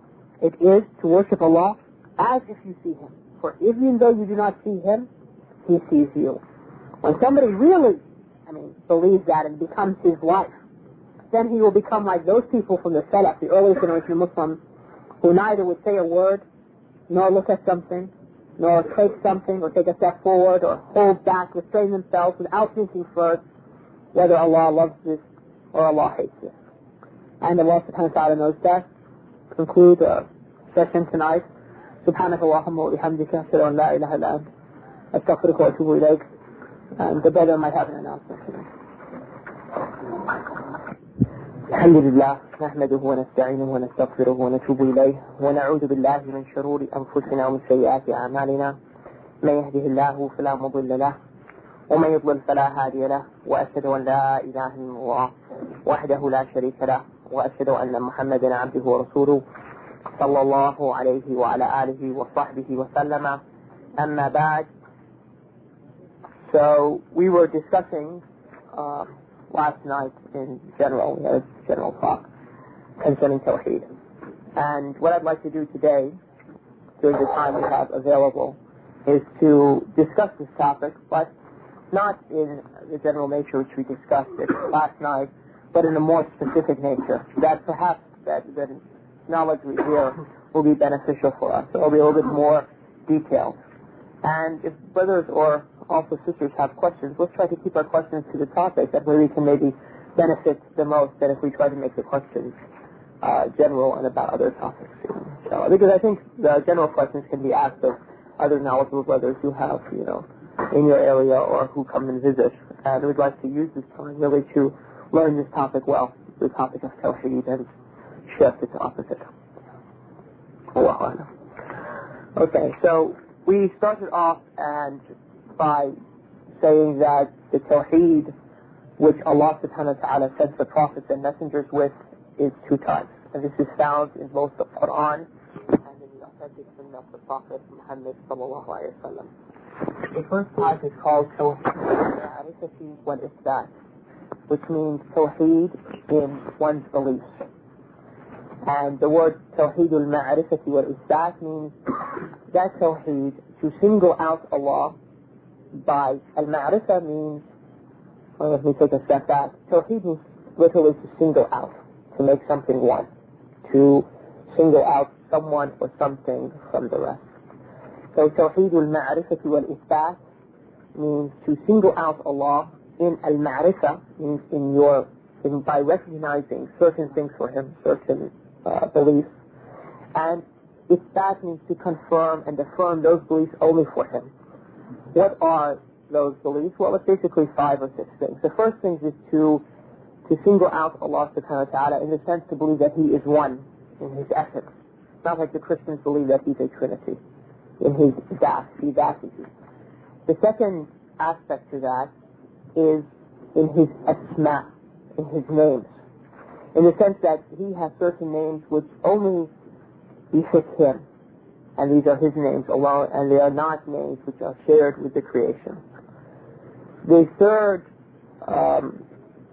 it is to worship Allah as if you see Him. For even though you do not see Him, He sees you. When somebody really, I mean, believes that and becomes his life, then he will become like those people from the Salaf, the earliest generation of Muslims, who neither would say a word, nor look at something, nor take something, or take a step forward, or hold back, restrain themselves without thinking first whether Allah loves this or Allah hates this. And Allah subhanahu wa ta'ala knows that. To conclude the session tonight, Subhanaka Allahumma wa bihamdika, ashhadu an la ilaha illa anta, astaghfiruka wa atubu ilayk. And the brother might have an announcement tonight. الحمد لله نحمده ونستعينه ونستغفره ونتوب إليه ونعوذ بالله من شرور أنفسنا ومن سيئات أعمالنا من يهده الله فلا مضل له ومن يضلل فلا هادي له وأشهد أن لا إله إلا الله وحده لا شريك له وأشهد أن محمدا عبده ورسوله صلى الله عليه وعلى آله وصحبه وسلم أما بعد. So we were discussing uh, last night in general, we had a general talk concerning Tawheed. And what I'd like to do today, during the time we have available, is to discuss this topic, but not in the general nature which we discussed it last night, but in a more specific nature, that perhaps that the knowledge we hear will be beneficial for us. It will be a little bit more detailed. And if brothers or also sisters have questions, let's try to keep our questions to the topic. That way we can maybe benefit the most than if we try to make the questions uh, general and about other topics. So, because I think the general questions can be asked of other knowledgeable brothers who have, you know, in your area or who come and visit. And we'd like to use this time really to learn this topic well, the topic of Tawheed, and shift its opposite. Okay, so we started off and by saying that the Tawheed which Allah subhanahu wa ta'ala sent the prophets and messengers with is two types. And this is found in both the Quran and in the authentic Sunnah of the Prophet Muhammad sallallahu alayhi wa sallam. The first type is called Tawheed al-Ma'rifati wal-Ithbat, which means Tawheed in one's beliefs. And the word Tawheed al-Ma'rifati wal-Ithbat means that Tawheed, to single out Allah by al-Ma'rifah means, well, let me take a step back. Tawheed means literally to single out, to make something one, to single out someone or something from the rest. So Tawheed al-Ma'rifah wal-Ithbat means to single out Allah in al-Ma'rifah, means in your, in, by recognizing certain things for Him, certain uh, beliefs, and Ithbat means to confirm and affirm those beliefs only for Him. What are those beliefs? Well, it's basically five or six things. The first thing is to to single out Allah subhanahu wa ta'ala in the sense to believe that He is one in His essence. Not like the Christians believe that He's a Trinity in His Zat, His Zatihi. The second aspect to that is in His Asma, in His names. In the sense that He has certain names which only befit Him. And these are His names alone, and they are not names which are shared with the creation. The third um,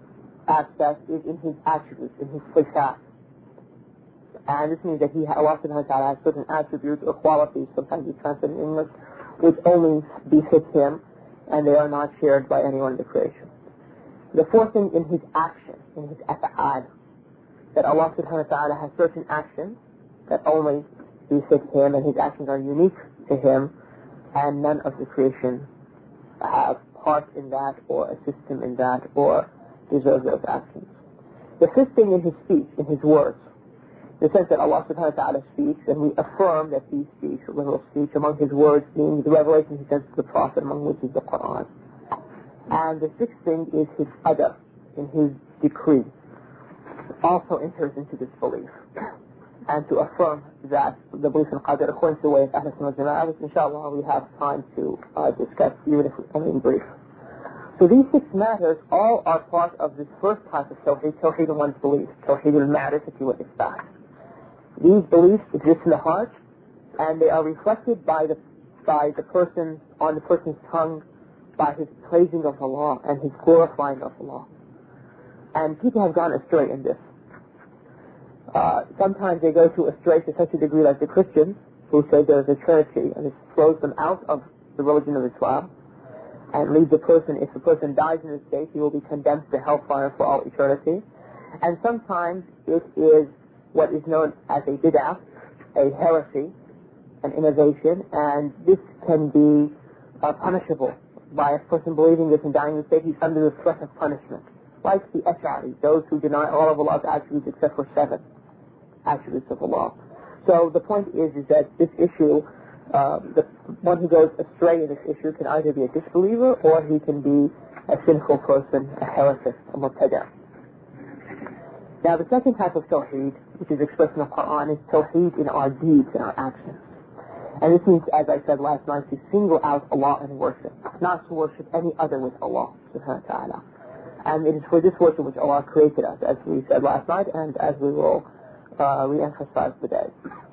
aspect is in His attributes, in His sifat. And this means that He, Allah subhanahu wa ta'ala, has certain attributes or qualities, sometimes we translate in English, which only befit Him, and they are not shared by anyone in the creation. The fourth thing in His action, in His af'al, that Allah subhanahu wa ta'ala has certain actions that only befit Him, and His actions are unique to Him, and none of the creation have part in that, or assist Him in that, or deserve those actions. The fifth thing in His speech, in His words, in the sense that Allah subhanahu wa ta'ala speaks, and we affirm that He speaks, literal speech, among His words being the revelation He sends to the Prophet, among which is the Quran. And the sixth thing is His qadr, in His decree, also enters into this belief. And to affirm that the belief in qadr according to the way of Ahl Sunnah wal Jama'ah, which inshallah we have time to uh, discuss, even if only in brief. So these six matters all are part of this first type of Tawheed, Tawheed in one's belief, Tawheed al-Ma'rifah wal-Ithbat. These beliefs exist in the heart, and they are reflected by the by the person, on the person's tongue, by his praising of Allah and his glorifying of Allah. And people have gone astray in this. Uh, sometimes they go to astray to such a degree like the Christians, who say there is a Trinity, and it throws them out of the religion of Islam, and leaves the person, if the person dies in this state, he will be condemned to hellfire for all eternity. And sometimes it is what is known as a bid'ah, a heresy, an innovation, and this can be uh, punishable by a person believing this and dying in this state. He's under the threat of punishment. Like the Ash'ari, those who deny all of Allah's attributes except for seven attributes of Allah. So the point is, is that this issue, uh, the one who goes astray in this issue can either be a disbeliever or he can be a sinful person, a heretic, a mubtada'. Now the second type of Tawheed, which is expressed in the Quran, is Tawheed in our deeds and our actions. And this means, as I said last night, to single out Allah and worship, not to worship any other with Allah subhanahu wa ta'ala. And it is for this worship which Allah created us, as we said last night, and as we will uh, re-emphasize today.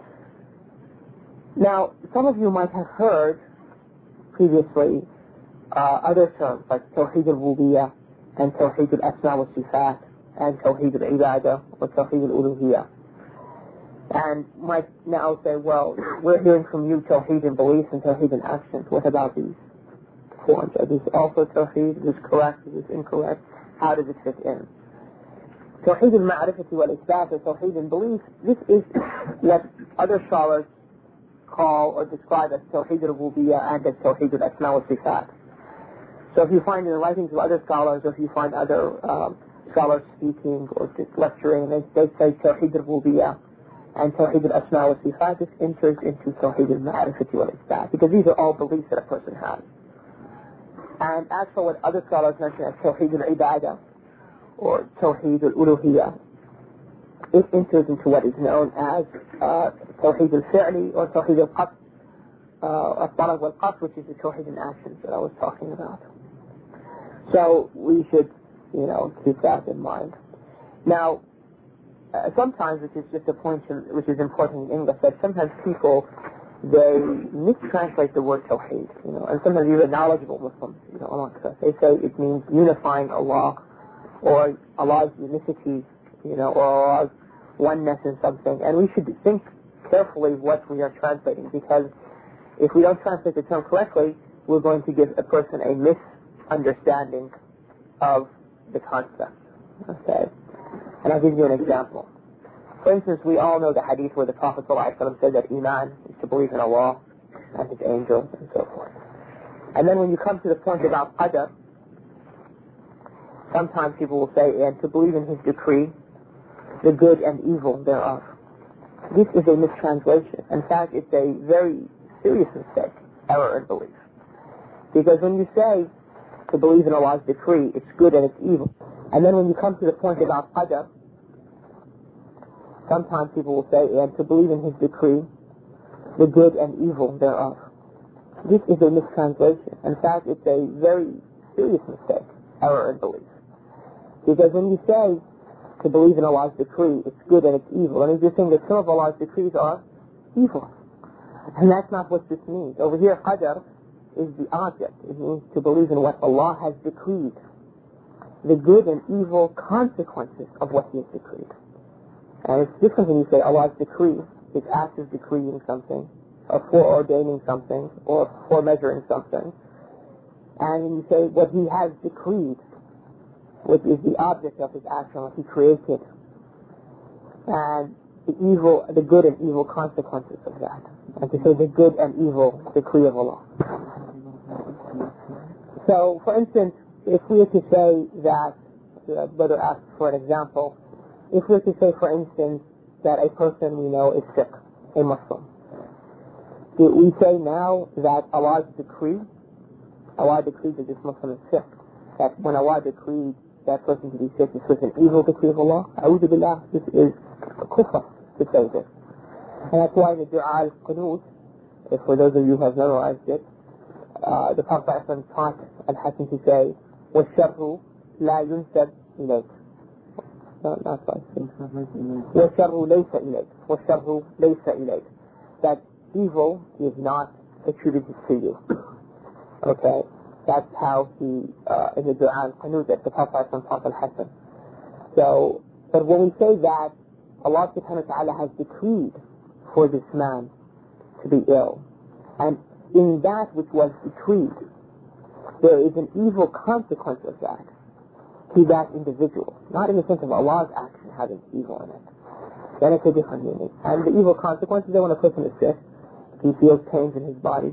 Now, some of you might have heard previously uh, other terms like Tawheed al-Rububiyyah and Tawheed al-Asma wa Sifat and Tawheed al-Ibadah or Tawheed al-Uluhiyyah. And might now say, well, we're hearing from you Tawheed in beliefs and Tawheed in actions. What about these forms? Are these also Tawheed? Is this correct? Is this incorrect? How does it fit in? Tawheed al-Ma'rifati wal-Ithbat, or Tawheed in belief, this is what other scholars call or describe as Tawheed al-Rububiyyah and as Tawheed al-Asma wa Sifat. So if you find in the writings of other scholars, or if you find other um, scholars speaking or just lecturing, they, they say Tawheed al-Rububiyyah and Tawheed al-Asma wa Sifat, this enters into Tawheed al-Ma'rifati wal-Ithbat, because these are all beliefs that a person has. And as for what other scholars mention as Tawheed al-Ibadah or Tawheed al-Uluhiyyah, it enters into what is known as uh, Tawheed al-Fi'li or Tawheed al-Qasd, uh, al-Talab wal-Qasd, which is the Tawheed in actions that I was talking about. So we should, you know, keep that in mind. Now, uh, sometimes, which is just a point in, which is important in English, that sometimes people, they mistranslate the word Tawheed, you know, and sometimes even knowledgeable Muslims, you know, amongst us, they say it means unifying Allah, or Allah's unicity, you know, or Allah's oneness in something, and we should think carefully what we are translating, because if we don't translate the term correctly, we're going to give a person a misunderstanding of the concept. Okay? And I'll give you an example. For instance, we all know the hadith where the Prophet ﷺ said that Iman is to believe in Allah and His angels and so forth. And then when you come to the point about Qadr, sometimes people will say, and to believe in His decree, the good and evil thereof. This is a mistranslation. In fact, it's a very serious mistake, error in belief. Because when you say to believe in Allah's decree, it's good and it's evil. And then when you come to the point about Qadr, sometimes people will say, and to believe in His decree, the good and evil thereof. This is a mistranslation. In fact, it's a very serious mistake, error in belief. Because when you say to believe in Allah's decree, it's good and it's evil, and you're saying that some of Allah's decrees are evil. And that's not what this means. Over here, Qadr is the object. It means to believe in what Allah has decreed, the good and evil consequences of what He has decreed. And it's different when you say Allah's decree, His act of decreeing something, or foreordaining something, or foremeasuring something. And when you say what He has decreed, which is the object of His action, what He created, and the evil, the good and evil consequences of that. And to say the good and evil decree of Allah. So, for instance, if we were to say that, the brother asked for an example, if we were to say, for instance, that a person we know is sick, a Muslim, do we say now that Allah's decree, Allah decreed that this Muslim is sick, that when Allah decreed that person to be sick, this was an evil decree of Allah? A'udhu billah, this is kufr to say this. And that's why in the Du'a al-Qunut, if for those of you who have memorized it, uh, the Prophet taught Al-Hasan to say, وَالشَّرُّ لَا يُنْسَبْ إِلَيْكَ. No, not right. وَالشَّرُّ لَيْسَ إِلَيْكَ. وَالشَّرُّ لَيْسَ إِلَيْكَ. That evil is not attributed to you. Okay? That's how he, uh, in the Du'a al-Qunut, that the Prophet taught Al-Hasan. So, but when we say that Allah subhanahu wa ta'ala has decreed for this man to be ill, and in that which was decreed, there is an evil consequence of that to that individual. Not in the sense of Allah's action having evil in it. Then it's a different meaning. And the evil consequences are when a person is sick, he feels pains in his body.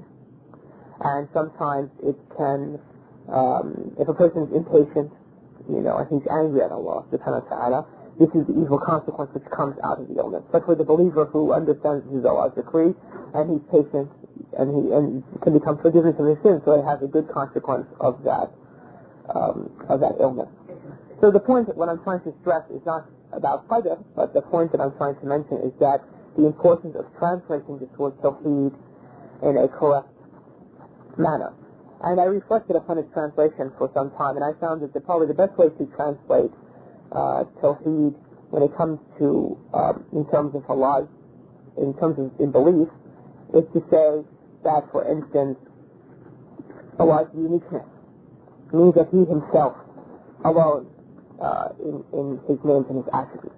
And sometimes it can, um, if a person is impatient, you know, and he's angry at Allah subhanahu wa ta'ala, this is the evil consequence which comes out of the illness. But for the believer who understands this is Allah's decree, and he's patient, and he and can become forgiven from his sins, so it has a good consequence of that, um, of that illness. So the point that what I'm trying to stress is not about Qadr, but the point that I'm trying to mention is that the importance of translating this word Tawheed in a correct manner. And I reflected upon its translation for some time, and I found that the, probably the best way to translate uh, Tawheed when it comes to, um, in terms of Allah, in terms of in belief, is to say that, for instance, Allah's uniqueness means that He Himself alone uh, in, in His names and His attributes.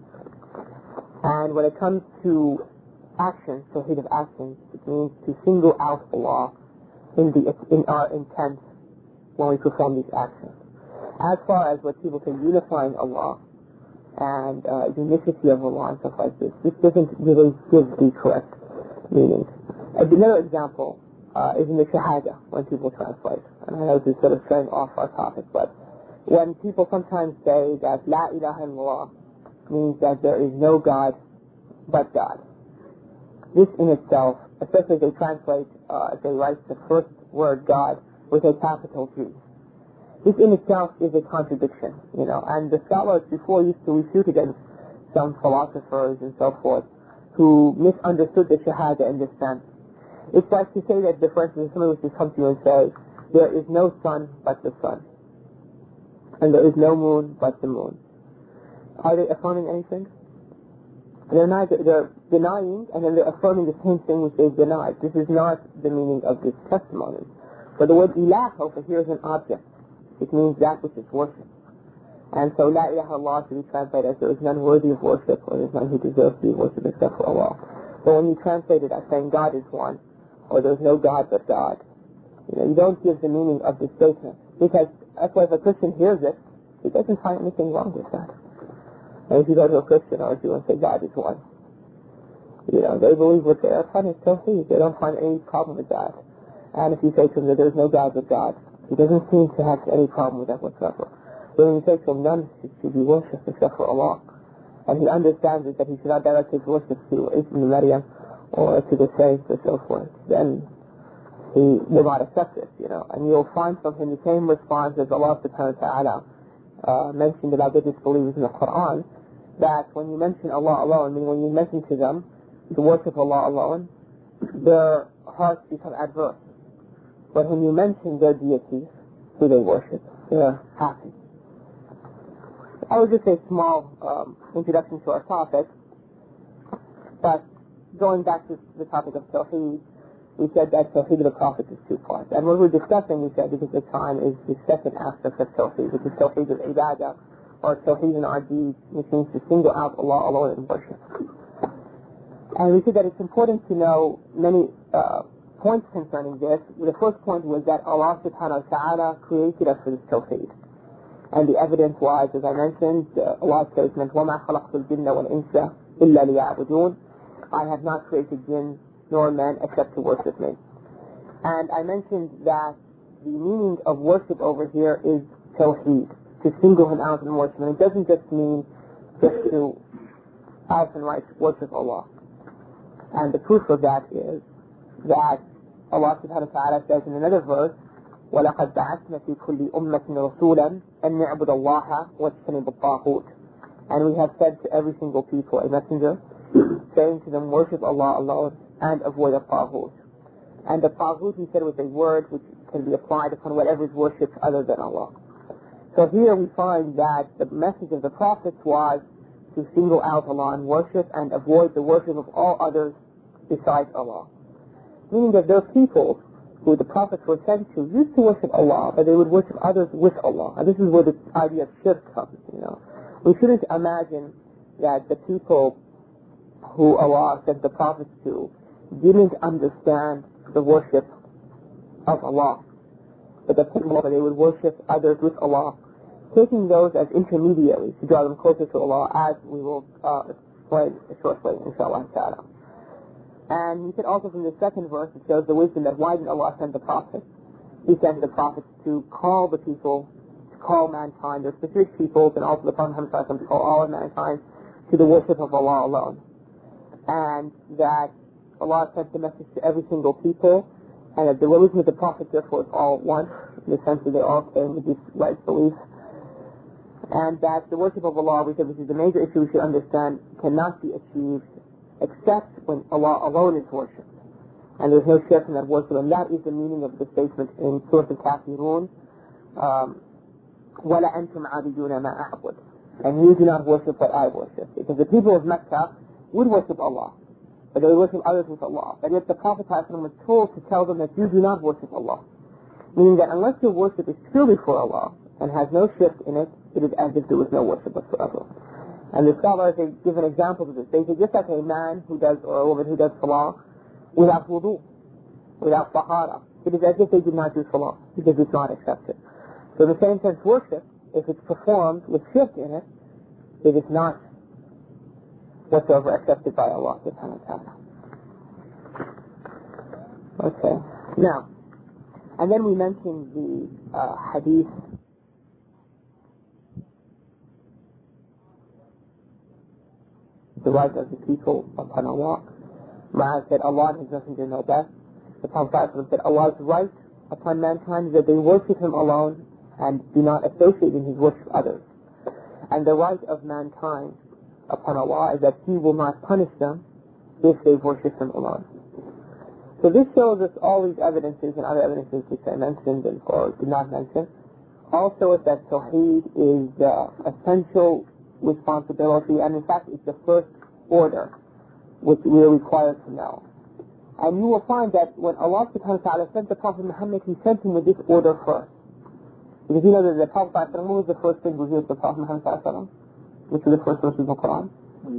And when it comes to action, Tawheed of actions, it means to single out Allah in the in our intent when we perform these actions. As far as what people say unifying Allah and uh, the unicity of Allah and stuff like this, this doesn't really give the correct meaning. Another example uh, is in the Shahada, when people translate. And I know this is sort of straying off our topic, but when people sometimes say that La ilaha illallah means that there is no God but God. This in itself, especially if they translate, uh, if they write the first word God with a capital G. This in itself is a contradiction, you know, and the scholars before used to refute against some philosophers and so forth who misunderstood the Shahada in this sense. It's like to say that, for instance, somebody was to come to you and say, there is no sun but the sun, and there is no moon but the moon. Are they affirming anything? They're not, they're denying, and then they're affirming the same thing which they've denied. This is not the meaning of this testimony. For the word ilah over here is an object. It means that which is worshipped. And so la ilaha illallah to be translated as there is none worthy of worship, or there is none who deserves to be worshipped except for Allah. But when you translate it as saying God is one, or there's no God but God, you know, you don't give the meaning of the statement. Because that's why if a Christian hears it, he doesn't find anything wrong with that. And if you go to a Christian or a Jew and say God is one, you know, they believe what they are upon is Tawheed. They don't find any problem with that. And if you say to him that there's no God but God, he doesn't seem to have any problem with that whatsoever. But when you say to him none should be worshipped except for Allah, and he understands it that he should not direct his worship to Isa ibn Maryam or to the saints or so forth, then he will not accept it, you know. And you'll find from him the same response as Allah subhanahu wa ta'ala uh, mentioned about the disbelievers in the Quran, that when you mention Allah alone, I mean when you mention to them to worship Allah alone, their hearts become adverse. But when you mention their deities, who they worship, they're happy. I was just a small um, introduction to our topic, but going back to the topic of Tawheed, we said that Tawheed of the Prophet is two parts. And what we're discussing, we said, because the time is the second aspect of Tawheed, which is Tawheed of Ibadah, or Tawheed in our deeds, which means to single out Allah alone in worship. And we said that it's important to know many uh, points concerning this. The first point was that Allah subhanahu wa ta'ala created us for this Tawheed. And the evidence was, as I mentioned, uh, Allah's statement, وَمَا خَلَقْتُ الْجِنَّ وَالْإِنسَ إِلَّا لِيَعْبُدُونَ, I have not created jinn nor men except to worship me. And I mentioned that the meaning of worship over here is Tawheed, to single him out in worship. And it doesn't just mean just to out and right worship Allah. And the proof of that is that Allah subhanahu wa ta'ala says in another verse, وَلَقَدْ بَعَثْنَا فِي كُلِّ أُمَّةٍ رَسُولًا أَنْ نَعْبُدَ اللَّهَ وَاجْتَنِبُ الطَّاغُوتَ. And we have said to every single people, a messenger, saying to them, worship Allah alone and avoid the Taghut. And the Taghut, he said, was a word which can be applied upon whatever is worshipped other than Allah. So here we find that the message of the prophets was to single out Allah in worship and avoid the worship of all others besides Allah. Meaning that there are people who the prophets were sent to used to worship Allah, but they would worship others with Allah. And this is where the idea of shirk comes, you know. We shouldn't imagine that the people who Allah sent the prophets to didn't understand the worship of Allah. But the people, they would worship others with Allah, taking those as intermediaries to draw them closer to Allah, as we will uh, explain shortly, inshallah ta'ala. And he said also from the second verse, it shows the wisdom that why did Allah send the prophets? He sent the prophets to call the people, to call mankind, their specific peoples, and also the Prophet Muhammad to call all of mankind to the worship of Allah alone. And that Allah sent the message to every single people, and that the religion of the Prophet therefore is all one, in the sense that they all came with this right belief. And that the worship of Allah, we said, which is a major issue we should understand, cannot be achieved except when Allah alone is worshipped. And there's no shirk in that worship, and that is the meaning of the statement in Surah Al-Kafirun, um, وَلَا أَنْتُمْ عَابِدُونَ مَا أَعْبُدُ, and you do not worship what I worship. Because the people of Mecca would worship Allah, but they would worship others with Allah. But yet the Prophet was told to tell them that you do not worship Allah. Meaning that unless your worship is purely for Allah, and has no shirk in it, it is as if there was no worship whatsoever. And the scholars, they give an example of this. They say just like a man who does, or a woman who does salah without wudu, without tahara, it is as if they did not do salah, because it's not accepted. So in the same sense, worship, if it's performed with shirk in it, it is not whatsoever accepted by Allah subhanahu wa ta'ala. Okay. Now, and then we mentioned the uh, hadith the right of the people upon Allah. Mu'adh said, Allah and His Messenger know best. The Prophet said, Allah's right upon mankind is that they worship Him alone and do not associate in His worship others. And the right of mankind upon Allah is that He will not punish them if they worship Him alone. So this shows us all these evidences and other evidences which I mentioned and or did not mention. Also, that Tawheed is uh, essential responsibility, and in fact it's the first order which we are required to know. And you will find that when Allah subhanahu wa ta'ala sent the Prophet Muhammad, He sent him with this order first. Because you know that the Prophet, what was the first thing revealed to the Prophet Muhammad, which was the first verse of the Quran?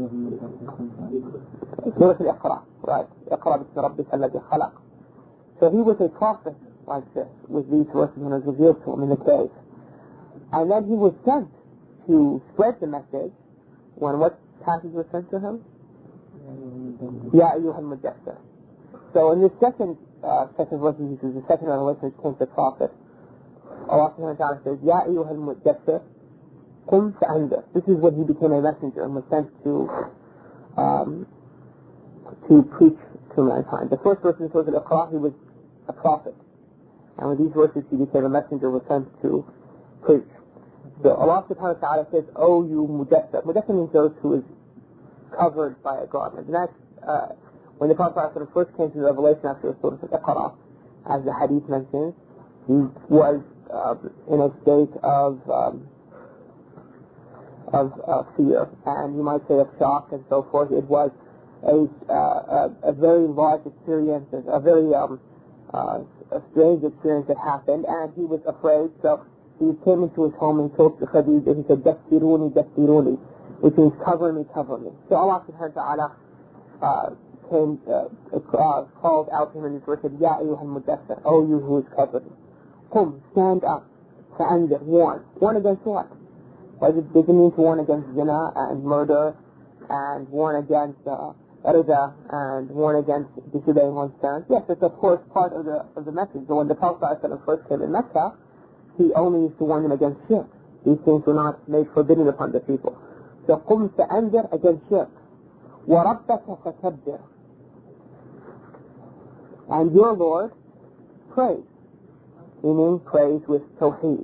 Surah Al-Iqra, right? Iqra bismi rabbika alladhi khalaq. So he was a prophet like this, with these verses when it was revealed to him in the cave. And then he was sent to spread the message, when what passage was sent to him? Ya ayyuhal mudaththir. So in the second uh, set of verses, this is the second revelation which came to the Prophet, Allah subhanahu wa ta'ala says, Ya ayyuhal mudaththir, qum fa'anzir. This is when he became a messenger and was sent to um, to preach to mankind. The first verse in Surah Al-Iqra, he was a prophet. And with these verses, he became a messenger, was sent to preach. So Allah subhanahu wa ta'ala says, Oh, you mudaththir. Mudaththir means those who is covered by a garment. And that's, uh, when the Prophet first came to the revelation after Surah Al-Iqra, as the hadith mentions, he was uh, in a state of um, of uh, fear, and you might say of shock and so forth. It was a uh, a, a very large experience, a very um, uh, a strange experience that happened, and he was afraid. So he came into his home and told Khadija, he said, "Dastiruni, dastiruni," which means cover me, cover me. So Allah subhanahu wa ta'ala uh, came, uh, uh, called out to him in this verse, said, Ya ayyuhal mudaththir, oh you who is covered. Qum, stand up, fa'anzir, warn. Warn against what? Why does it mean to warn against zina and murder, and warn against uh, rida, and warn against disobeying one's parents? Yes, it's of course part of the of the message. So when the Prophet first came in Mecca, he only used to warn them against shirk. These things were not made forbidden upon the people. So qum fa'anzir, against shirk. وَرَبَّكَ فَكَبِّرْ, and your Lord, praise, meaning praise with tawheed.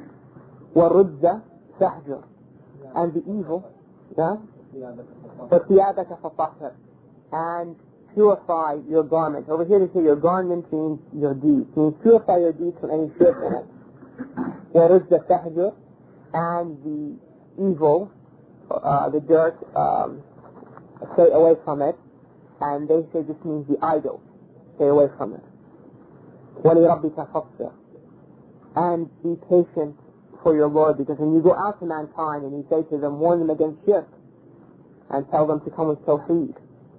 وَرُجَّ فَحْجُرْ, and the evil, yeah? فَثِيَابَكَ فَطَهِّرْ, and purify your garment. Over here they say your garment means your deeds. It means purify your deeds from any shirk in it. وَرُجَّ فَحْجُرْ, and the evil, uh, the dirt, um, stay away from it. And they say this means the idol. Stay away from it. وَلِرَبِّكَ فَاصْبِرْ, and be patient for your Lord, because when you go out to mankind and you say to them, warn them against shirk, and tell them to come with tawheed,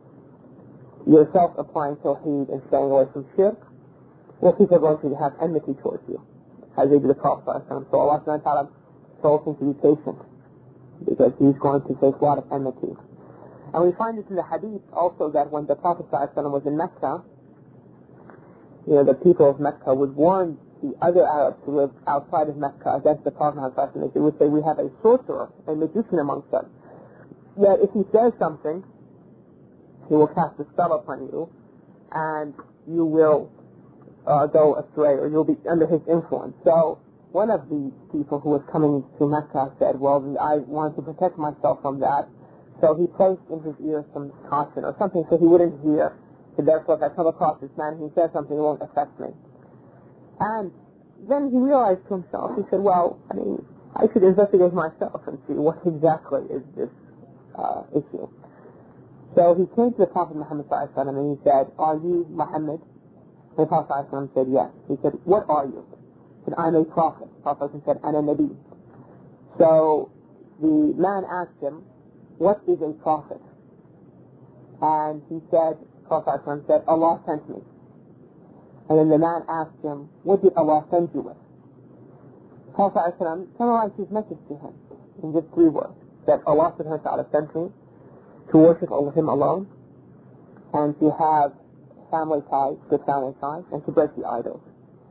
yourself applying tawheed and staying away from shirk, well, people are going to have enmity towards you, as they do the Prophet. So Allah subhanahu wa ta'ala told him to be patient, because he's going to face a lot of enmity. And we find this in the hadith also, that when the Prophet was in Mecca, you know, the people of Mecca would warn the other Arabs who lived outside of Mecca against the Prophet. They would say, we have a sorcerer, a magician amongst us. Yet if he says something, he will cast a spell upon you, and you will uh, go astray, or you'll be under his influence. So one of the people who was coming to Mecca said, well, I wanted to protect myself from that. So he placed in his ear some caution or something so he wouldn't hear. So therefore, if I come across this man and he says something, it won't affect me. And then he realized to himself, he said, well, I mean, I should investigate myself and see what exactly is this uh, issue. So he came to the Prophet Muhammad and he said, are you Muhammad? And the Prophet said, yes. He said, what are you? He said, I'm a prophet. The Prophet said, Ana Nabi. So the man asked him, what is a prophet? And he said, Prophet said, Allah sent me. And then the man asked him, what did Allah send you with? Prophet summarized his message to him in just three words, that Allah subhanahu wa ta'ala sent me to worship him alone, and to have family ties, good family ties, and to break the idols.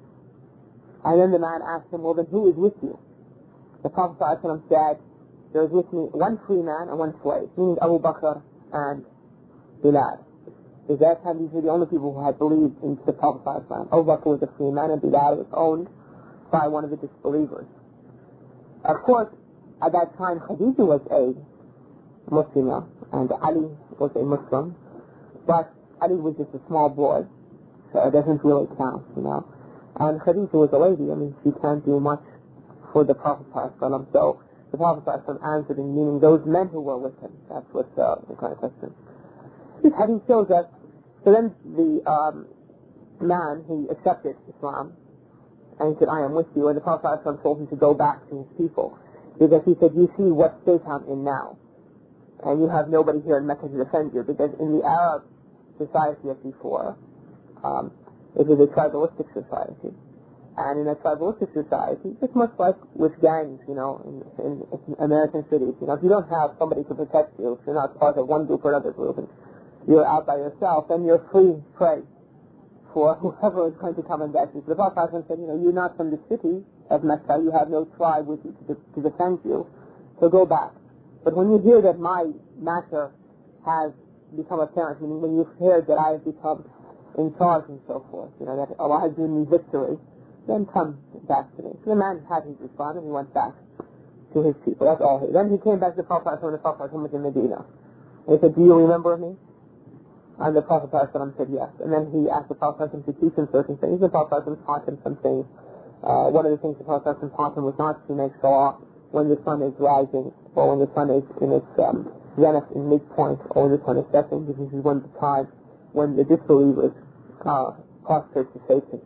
And then the man asked him, well then who is with you? The Prophet said, there is with me one free man and one slave, meaning Abu Bakr and Bilal. At that time, these were the only people who had believed in the Prophet ﷺ. Abu Bakr was a free man, and Bilal was owned by one of the disbelievers. Of course, at that time, Khadija was a Muslimah, and Ali was a Muslim, but Ali was just a small boy, so it doesn't really count, you know. And Khadija was a lady, I mean, she can't do much for the Prophet ﷺ, so the Prophet ﷺ answered in meaning those men who were with him. That's what uh, the kind of question. This hadith shows us. So then the um, man, he accepted Islam, and he said, I am with you. And the Prophet ﷺ told him to go back to his people, because he said, you see what state I'm in now, and you have nobody here in Mecca to defend you, because in the Arab society of before, um, it was a tribalistic society, And in a tribalistic society, it's much like with gangs, you know, in, in, in American cities. You know, if you don't have somebody to protect you, if you're not part of one group or another group, and you're out by yourself, then you're free prey for whoever is going to come and get you. So the Prophet said, you know, you're not from the city of Mecca, you have no tribe with you to, to defend you, so go back. But when you hear that my matter has become apparent, meaning when you've heard that I have become in charge and so forth, you know, that Allah has given me victory, then come back to me. So the man had his response and he went back to his people. That's all. Then he came back to the Prophet when the Prophet was in Medina. And he said, do you remember me? And the Prophet said yes. And then he asked the Prophet to teach him certain things. The Prophet taught him some things. Uh, one of the things the Prophet taught him was not to make salah when the sun is rising or when the sun is in its um, zenith in midpoint or when the sun is setting, because this is one of the times when the disbelievers uh, prostrate to Satan.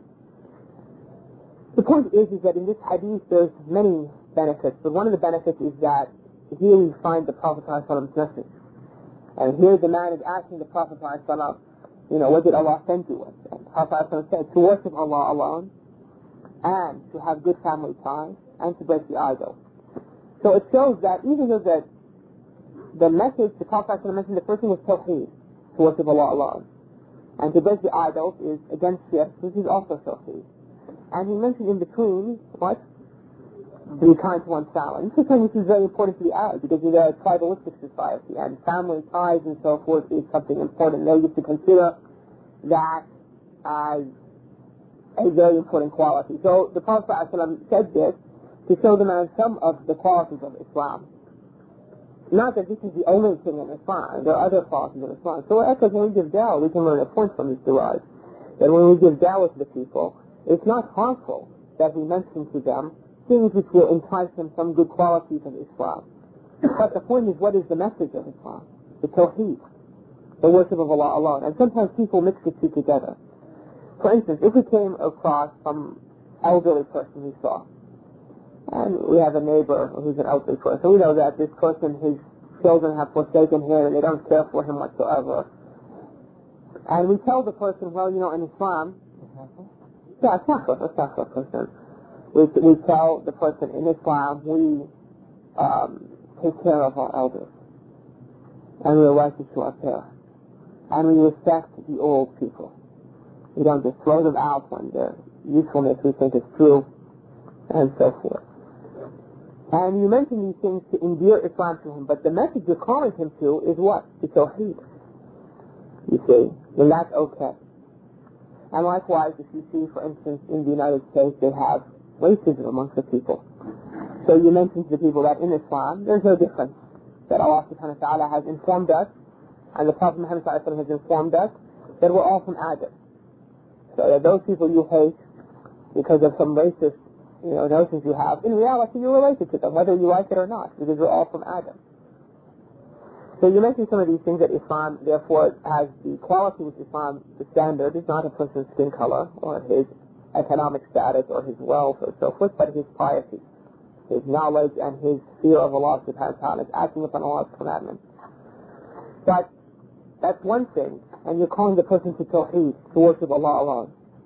The point is, is that in this hadith there's many benefits, but one of the benefits is that here we find the Prophet ﷺ's message. And here the man is asking the Prophet ﷺ, you know, what did Allah send you with? And the Prophet ﷺ said, to worship Allah alone, and to have good family ties, and to break the idol. So it shows that even though that the message, the Prophet ﷺ mentioned the first thing was tawheed, to worship Allah alone. And to break the idols is against shirk, which is also tawheed. And he mentioned in between, what? To be kind to one's family. This is something which is very important to the Arabs, because they're a tribalistic society, and family ties and so forth is something important. They used to consider that as a very important quality. So the Prophet ﷺ said this to show the man some of the qualities of Islam. Not that this is the only thing in Islam. There are other qualities in Islam. So when we give dawah, we can learn a point from this derived. That when we give dawah to the people, it's not harmful that we mention to them things which will entice them some good qualities of Islam. But the point is, what is the message of Islam? The tawheed, the worship of Allah alone. And sometimes people mix the two together. For instance, if we came across some elderly person we saw, and we have a neighbor who's an elderly person, we know that this person, his children have forsaken him and they don't care for him whatsoever. And we tell the person, well, you know, in Islam, yeah, it's not for, it's not for a person. We, we tell the person, in Islam, we um, take care of our elders. And we are righteous to our care. And we respect the old people. We don't just throw them out when their usefulness we think is true, and so forth. And you mention these things to endear Islam to him, but the message you're calling him to is what? To tawheed. You see? Then that's okay. And likewise, if you see, for instance, in the United States, they have racism amongst the people. So you mention to the people that in Islam, there's no difference. That Allah subhanahu wa ta'ala has informed us, and the Prophet Muhammad sallallahu alaihi wasallam has informed us, that we're all from Adam. So that those people you hate because of some racist, you know, notions you have, in reality you're related to them, whether you like it or not, because we're all from Adam. So you mentioned some of these things that Islam, therefore, has the quality which Islam, the standard, is not a person's skin color, or his economic status, or his wealth, or so forth, but his piety, his knowledge, and his fear of Allah subhanahu wa ta'ala, acting upon Allah's commandments. But that's one thing, and you're calling the person to tawheed, to worship Allah alone.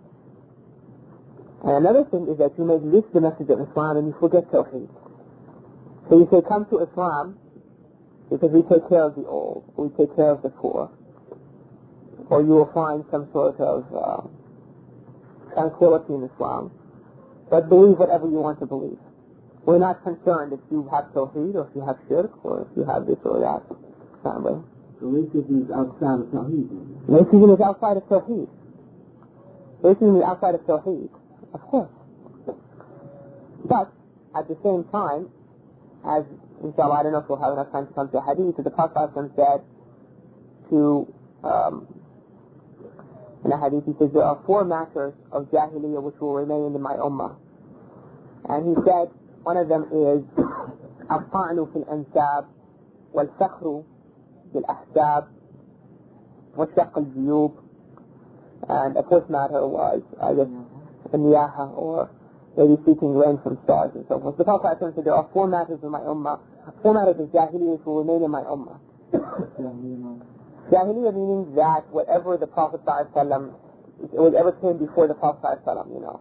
And another thing is that you make this the message of Islam and you forget tawheed. So you say, come to Islam because we take care of the old, we take care of the poor, or you will find some sort of uh, tranquility in Islam, but believe whatever you want to believe. We're not concerned if you have tawheed, or if you have shirk, or if you have this or that. Family. So racism is outside of tawheed. Racism is outside of tawheed. Racism is outside of tawheed, of course. But at the same time, as inshallah, I don't know if we'll have enough time to come to a hadith, the Prophet said to, um, in a hadith, he says, there are four matters of jahiliyyah which will remain in my ummah. And he said, one of them is, الطعن في الأنساب والفخر بالأحساب وشق الجيوب. And a fourth matter was, I guess, a niyaha, or maybe seeking rain from stars and so forth. The Prophet said there are four matters in my ummah, four matters of jahiliyyah which will remain in my ummah. Jahiliyyah meaning that whatever the Prophet ﷺ, whatever came before the Prophet ﷺ, you know,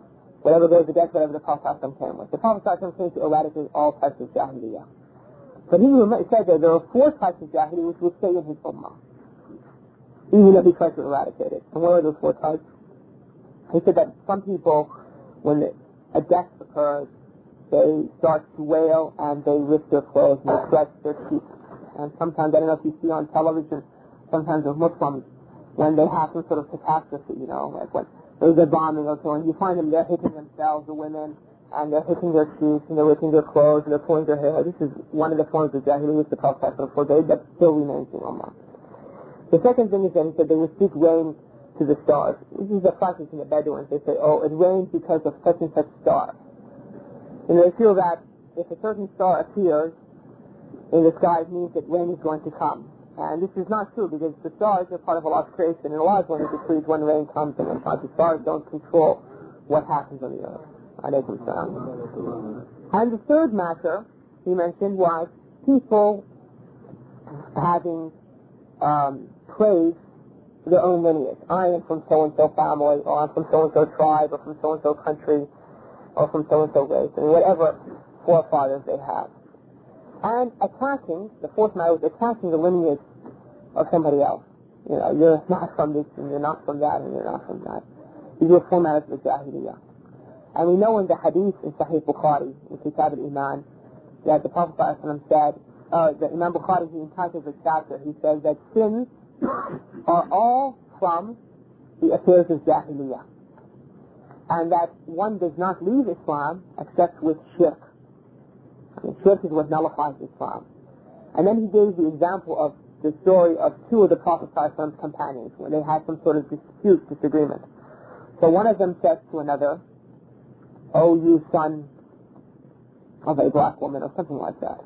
whatever goes against whatever the Prophet came with. The Prophet came to eradicate all types of Jahiliyyah. But he said that there are four types of Jahiliyyah which will stay in his ummah, even though he tried to eradicate it. And what are those four types? He said that some people, when a death occurs, they start to wail and they rip their clothes and they scratch their cheeks. And sometimes, I don't know if you see on television, sometimes with Muslims, when they have some sort of catastrophe, you know, like when there's a bombing or so, and you find them, they're hitting themselves, the women, and they're hitting their cheeks, and they're ripping their clothes, and they're pulling their hair. This is one of the forms of Jahiliyyah, the Prophet forbade, that still remains in Ummah. The second thing is that he said they would speak rain to the stars. This is a practice in the Bedouins. They say, oh, it rains because of such and such star. And they feel that if a certain star appears in the sky, it means that rain is going to come. And this is not true, because the stars are part of Allah's creation, and Allah is going to decree when rain comes and when not. The stars don't control what happens on the earth. Alaykum salam. And the third matter he mentioned was people having um, praised their own lineage. I am from so-and-so family, or I'm from so-and-so tribe, or from so-and-so country, or from so-and-so race, and whatever forefathers they have. And attacking, the fourth matter was attacking the lineage of somebody else. You know, you're not from this, and you're not from that, and you're not from that. These were four matters of Jahiliyyah. And we know in the hadith in Sahih Bukhari, in Kitab al-Iman, that the Prophet ﷺ said, uh, that Imam Bukhari, he entitles the chapter, he says that sins are all from the affairs of Jahiliyyah. And that one does not leave Islam except with shirk. I mean, shirk is what nullifies Islam. And then he gave the example of the story of two of the Prophet ﷺ's companions, when they had some sort of dispute, disagreement. So one of them said to another, "Oh, you son of a black woman," or something like that.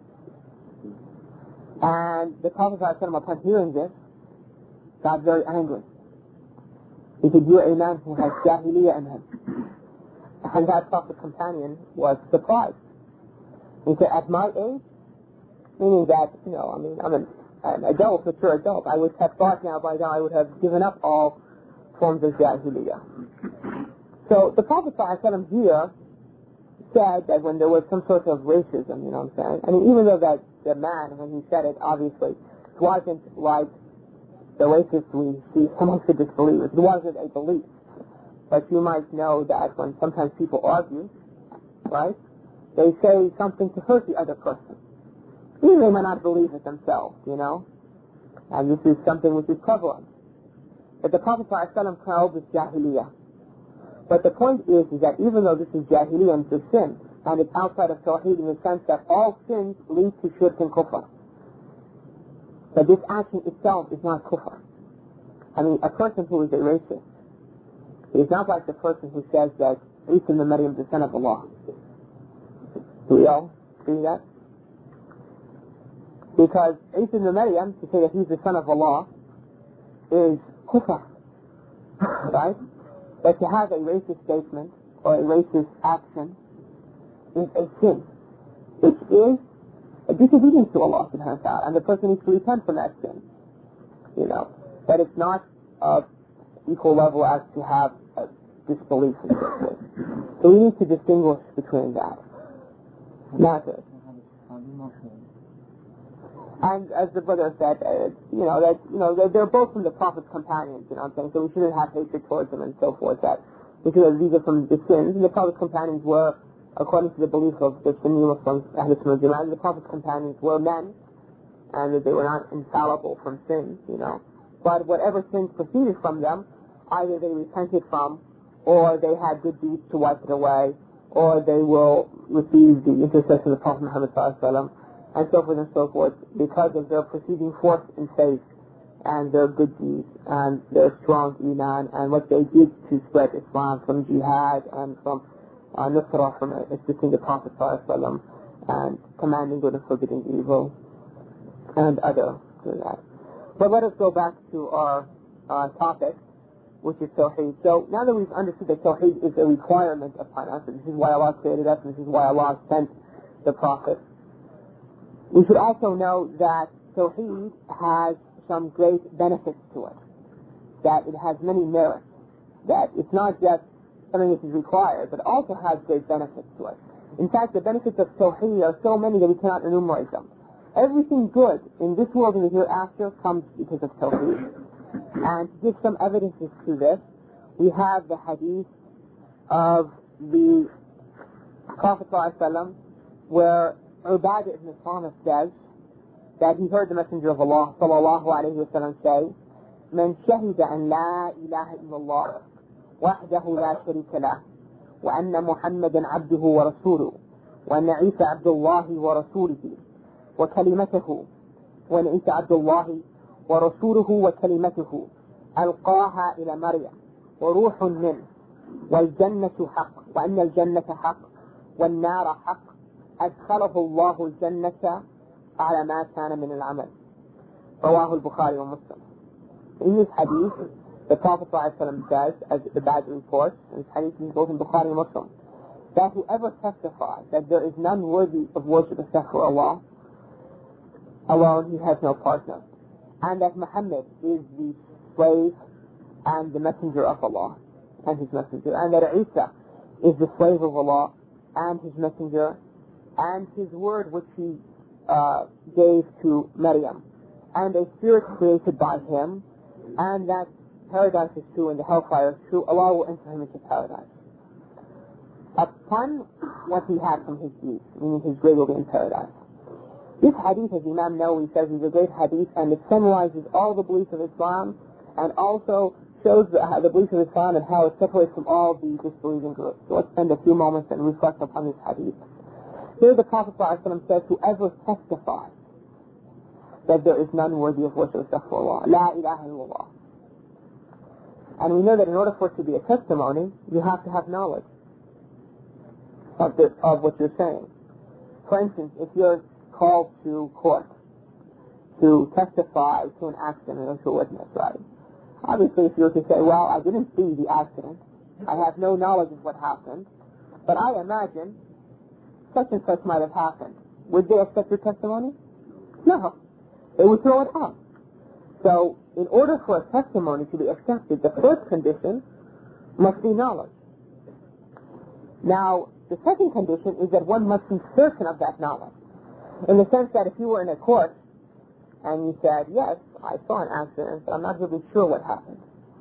And the Prophet ﷺ, upon hearing this, got very angry. He said, "You're a man who has Jahiliyyah in him." And that Prophet companion was surprised. He said, "At my age," meaning that, you know, I mean, I'm an, an adult, mature adult, I would have thought now by now I would have given up all forms of Jahiliyyah. So the Prophet ﷺ here said that when there was some sort of racism, you know what I'm saying? I mean, even though that the man, when he said it, obviously, it wasn't like the racists we see amongst the disbelievers. It wasn't a belief. But you might know that when sometimes people argue, right, they say something to hurt the other person. Even they might not believe it themselves, you know? And this is something which is prevalent. But the Prophet ﷺ called this Jahiliyyah. But the point is, is that even though this is Jahiliyyah and it's a sin, and it's outside of Tawheed in the sense that all sins lead to shirk and kufr, but this action itself is not kufr. I mean, a person who is a racist is not like the person who says that Isa ibn Maryam is the son of Allah. Do we all see that? Because Isa ibn Maryam, to say that he's the son of Allah, is kufr. Right? But to have a racist statement or a racist action is a sin, which is a disobedience to Allah subhanahu wa ta'ala, and the person needs to repent from that sin. You know, but it's not of equal level as to have a disbelief in this. So we need to distinguish between that. Not it. And as the brother said, uh, you know, that, you know, they're, they're both from the Prophet's companions, you know what I'm saying? So we shouldn't have hatred towards them and so forth, that, because these are from the sins, and the Prophet's companions were, according to the belief of the Sunni Muslims, Ahlul Sunnah Jama'ah, the Prophet's companions were men, and that they were not infallible from sins, you know. But whatever sins proceeded from them, either they repented from, or they had good deeds to wipe it away, or they will receive the intercession of the Prophet Muhammad sallallahu alaihi wasallam, and so forth and so forth, because of their proceeding force in faith, and their good deeds, and their strong iman, and what they did to spread Islam from jihad, and from uh, nusrah, from assisting the Prophet sallallahu alaihi wasallam, and commanding good and forbidding evil, and other than that. But let us go back to our uh, topic, which is Tawheed. So now that we've understood that Tawheed is a requirement upon us, and this is why Allah created us, and this is why Allah sent the Prophet, we should also know that Tawheed has some great benefits to it, that it has many merits, that it's not just something which is required, but also has great benefits to us. In fact, the benefits of Tawheed are so many that we cannot enumerate them. Everything good in this world and the hereafter comes because of Tawheed. And to give some evidences to this, we have the hadith of the Prophet ﷺ, where Ubadah ibn Samit says that he heard the Messenger of Allah sallallahu alayhi wa sallam say, من شهد أن لا إله إلا الله وحده لا شريك له وأن محمدا عبده ورسوله وأن عيسى عبد الله ورسوله وكلمته وأن عيسى عبد الله ورسوله وكلمته ألقاها إلى مريم وروح منه والجنة حق وأن الجنة حق والنار حق أدخله الله الجنة على ما كان من العمل. رواه البخاري ومسلم. In this hadith, the Prophet ﷺ says, as the Bad reports, and this hadith is both in Bukhari and Muslim, that whoever testifies that there is none worthy of worship except for Allah alone, he has no partner, and that Muhammad is the slave and the messenger of Allah and his messenger, and that Isa is the slave of Allah and his messenger, and his word which he uh, gave to Maryam, and a spirit created by him, and that paradise is true and the hellfire is true, Allah will enter him into paradise. Upon what he had from his deeds, meaning his grave will be in paradise. This hadith, as Imam Nawawi says, is a great hadith, and it summarizes all the beliefs of Islam, and also shows the, the beliefs of Islam and how it separates from all the disbelieving groups. So let's spend a few moments and reflect upon this hadith. Here the Prophet ﷺ says, whoever testifies that there is none worthy of worship except for Allah, La ilaha illallah. And we know that in order for it to be a testimony, you have to have knowledge of, the, of what you're saying. For instance, if you're called to court to testify to an accident or to a witness, right? Obviously, if you were to say, well, I didn't see the accident, I have no knowledge of what happened, but I imagine such and such might have happened, would they accept your testimony? No. They would throw it out. So, in order for a testimony to be accepted, the first condition must be knowledge. Now, the second condition is that one must be certain of that knowledge. In the sense that if you were in a court and you said, yes, I saw an accident, but I'm not really sure what happened.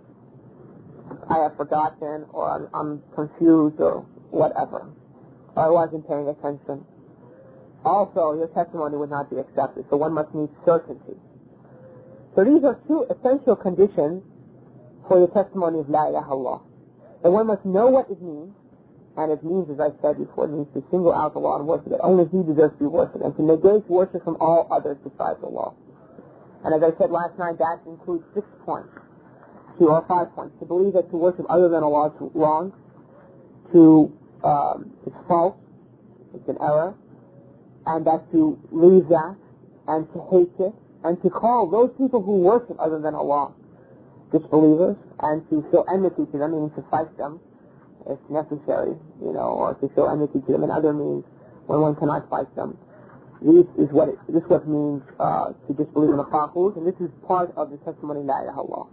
I have forgotten, or I'm, I'm confused, or whatever. Or I wasn't paying attention. Also, your testimony would not be accepted, so one must need certainty. So these are two essential conditions for the testimony of La ilaha illallah. And one must know what it means, and it means, as I said before, it means to single out Allah and worship, that only He deserves to be worshipped, and to negate worship from all others besides Allah. And as I said last night, that includes six points, two or five points. To believe that to worship other than Allah is wrong, to um, it's false, it's an error, and that to leave that, and to hate it, and to call those people who worship other than Allah disbelievers, and to show enmity to them, meaning to fight them if necessary, you know, or to show enmity to them in other means when one cannot fight them. This is what it, this is what it means uh, to disbelieve in the Taghut, and this is part of the testimony La ilaha illallah.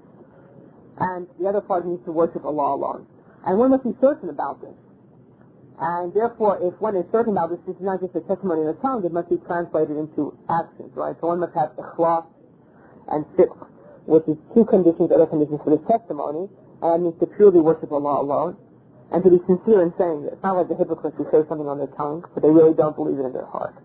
And the other part means to worship Allah alone. And one must be certain about this. And therefore, if one is certain about this, this is not just a testimony in the tongue, it must be translated into actions, right? So one must have ikhlas and sidq, which is two conditions, other conditions for this testimony, and that means to purely worship Allah alone, and to be sincere in saying this. It's not like the hypocrites who say something on their tongue, but they really don't believe it in their heart.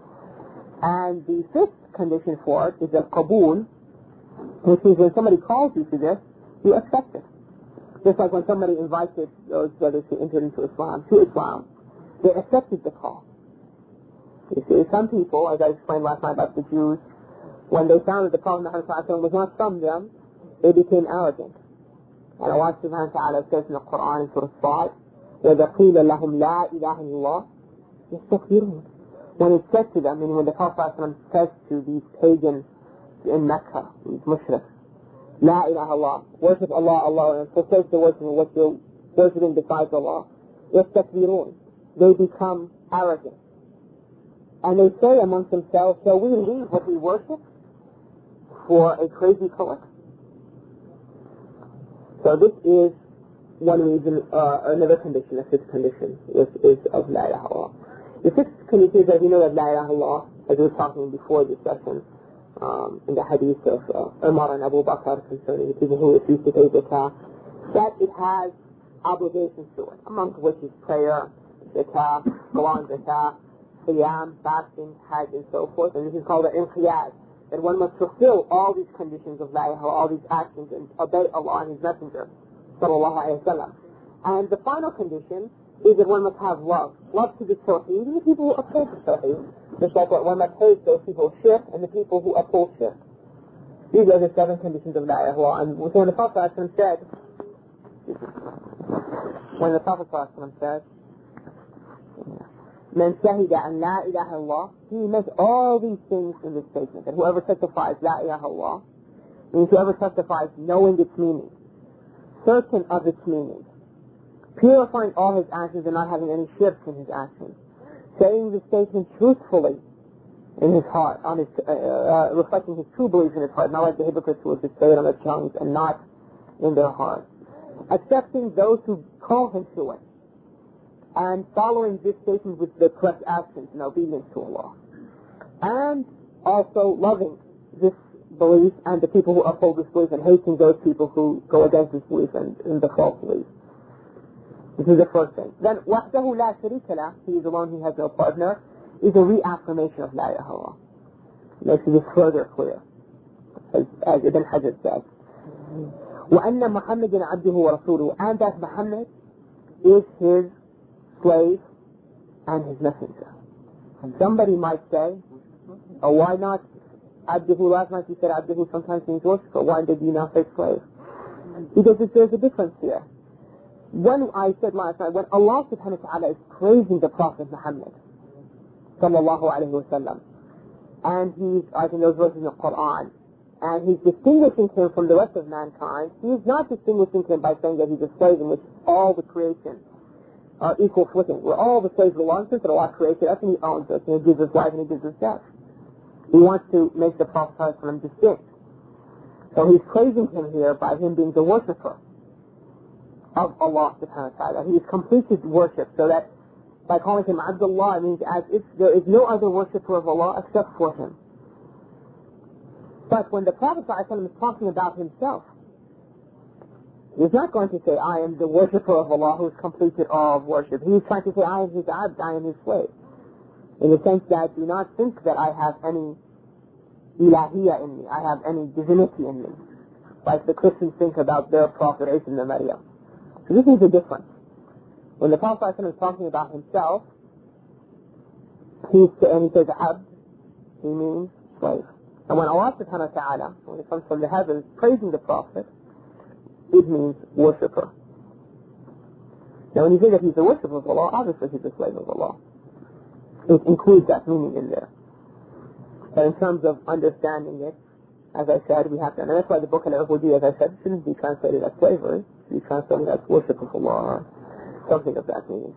And the fifth condition for it is al-qabul, which is when somebody calls you to this, you accept it. Just like when somebody invited those brothers who entered into Islam to Islam, they accepted the call. You see, some people, as I explained last night about the Jews, when they found that the Prophet Muhammad was not from them, they became arrogant. And Allah subhanahu wa ta'ala says in the Quran in Surah Sad, وَإِذَا قِيلَ لَهُمْ لَا إِلَهَ إِلَّا اللَّهُ يَسْتَكْبِرُونَ. When it said to them, and when the Prophet says to these pagans in Mecca, these mushriks, La ilaha illallah, worship Allah alone, and forsake the worship of what you're worshipping besides Allah. يَسْتَكْبِرُونَ. They become arrogant. And they say amongst themselves, shall we leave what we worship for a crazy poet? So this is one reason, uh, another condition, a fifth condition, is, is of La ilaha illallah. The sixth condition is that you know that La ilaha illallah, as we were talking before this session, um, in the hadith of uh, Umar and Abu Bakr concerning the people who refuse to pay zakah, that it has obligations to it, among which is prayer, zakah, salam zakah, qiyam, fasting, hajj, and so forth. And this is called an inqiyad, that one must fulfill all these conditions of La ilaha, all these actions, and obey Allah and His Messenger, sallallahu alayhi wa sallam. And the final condition is that one must have love. Love to the Tawheed and the people who uphold the Tawheed. Just like what one must hate those people who shirk and the people who uphold shirk. These are the seven conditions of La ilaha. And when the Prophet said, when the Prophet said, Man shahida an la ilaha illallah, he meant all these things in this statement. That whoever testifies La ilaha illallah means whoever testifies knowing its meaning, certain of its meaning, purifying all his actions and not having any shirks in his actions, saying the statement truthfully in his heart, on his, uh, uh, reflecting his true beliefs in his heart, not like the hypocrites who would just say it on their tongues and not in their heart, accepting those who call him to it, and following this statement with the correct actions in obedience to Allah, and also loving this belief and the people who uphold this belief and hating those people who go against this belief and, and the false belief. This is the first thing. Then, وَحْدَهُ لَا شَرِيكَ لَهُ, he is alone, he has no partner, is a reaffirmation of La ilaha illallah. Makes it further clear, as, as Ibn Hajar said. وَأَنَّ مُحَمَّدًا عَبْدُهُ وَرَسُولُهُ, and that Muhammad is his slave and his messenger. And somebody might say, oh, why not Abduhu? Last night you said Abduhu sometimes means worshiper. Why did you not say slave? Because there's a difference here. When I said last night, when Allah subhanahu wa ta'ala is praising the Prophet Muhammad sallallahu alayhi wa sallam, and he's, I think those verses in the Quran, and he's distinguishing him from the rest of mankind, he is not distinguishing him by saying that he's a slave in which all the creation are equal footing, where all the slaves belong to us, that Allah created us and He owns us, and He gives us life and He gives us death. He wants to make the Prophet ﷺ distinct. So he's praising him here by him being the worshipper of Allah subhanahu wa ta'ala. He has completed worship, so that by calling him Abdullah, it means as if there is no other worshipper of Allah except for him. But when the Prophet ﷺ is talking about himself, he's not going to say, I am the worshipper of Allah who's completed all of worship. He's trying to say, I am his abd, I am his slave. In the sense that do not think that I have any ilahiyya in me, I have any divinity in me, like the Christians think about their prophet Isa ibn Maryam. So this is the difference. When the Prophet ﷺ is talking about himself, he's, and he says abd, he means slave. And when Allah subhanahu wa ta'ala, when it comes from the heavens, praising the Prophet, it means worshipper. Now when you say that he's a worshipper of Allah, obviously he's a slave of Allah. It includes that meaning in there. But in terms of understanding it, as I said, we have to, and that's why the book Al-Ubudiyya, as I said, shouldn't be translated as slavery. It should be translated as worship of Allah, or something of that meaning.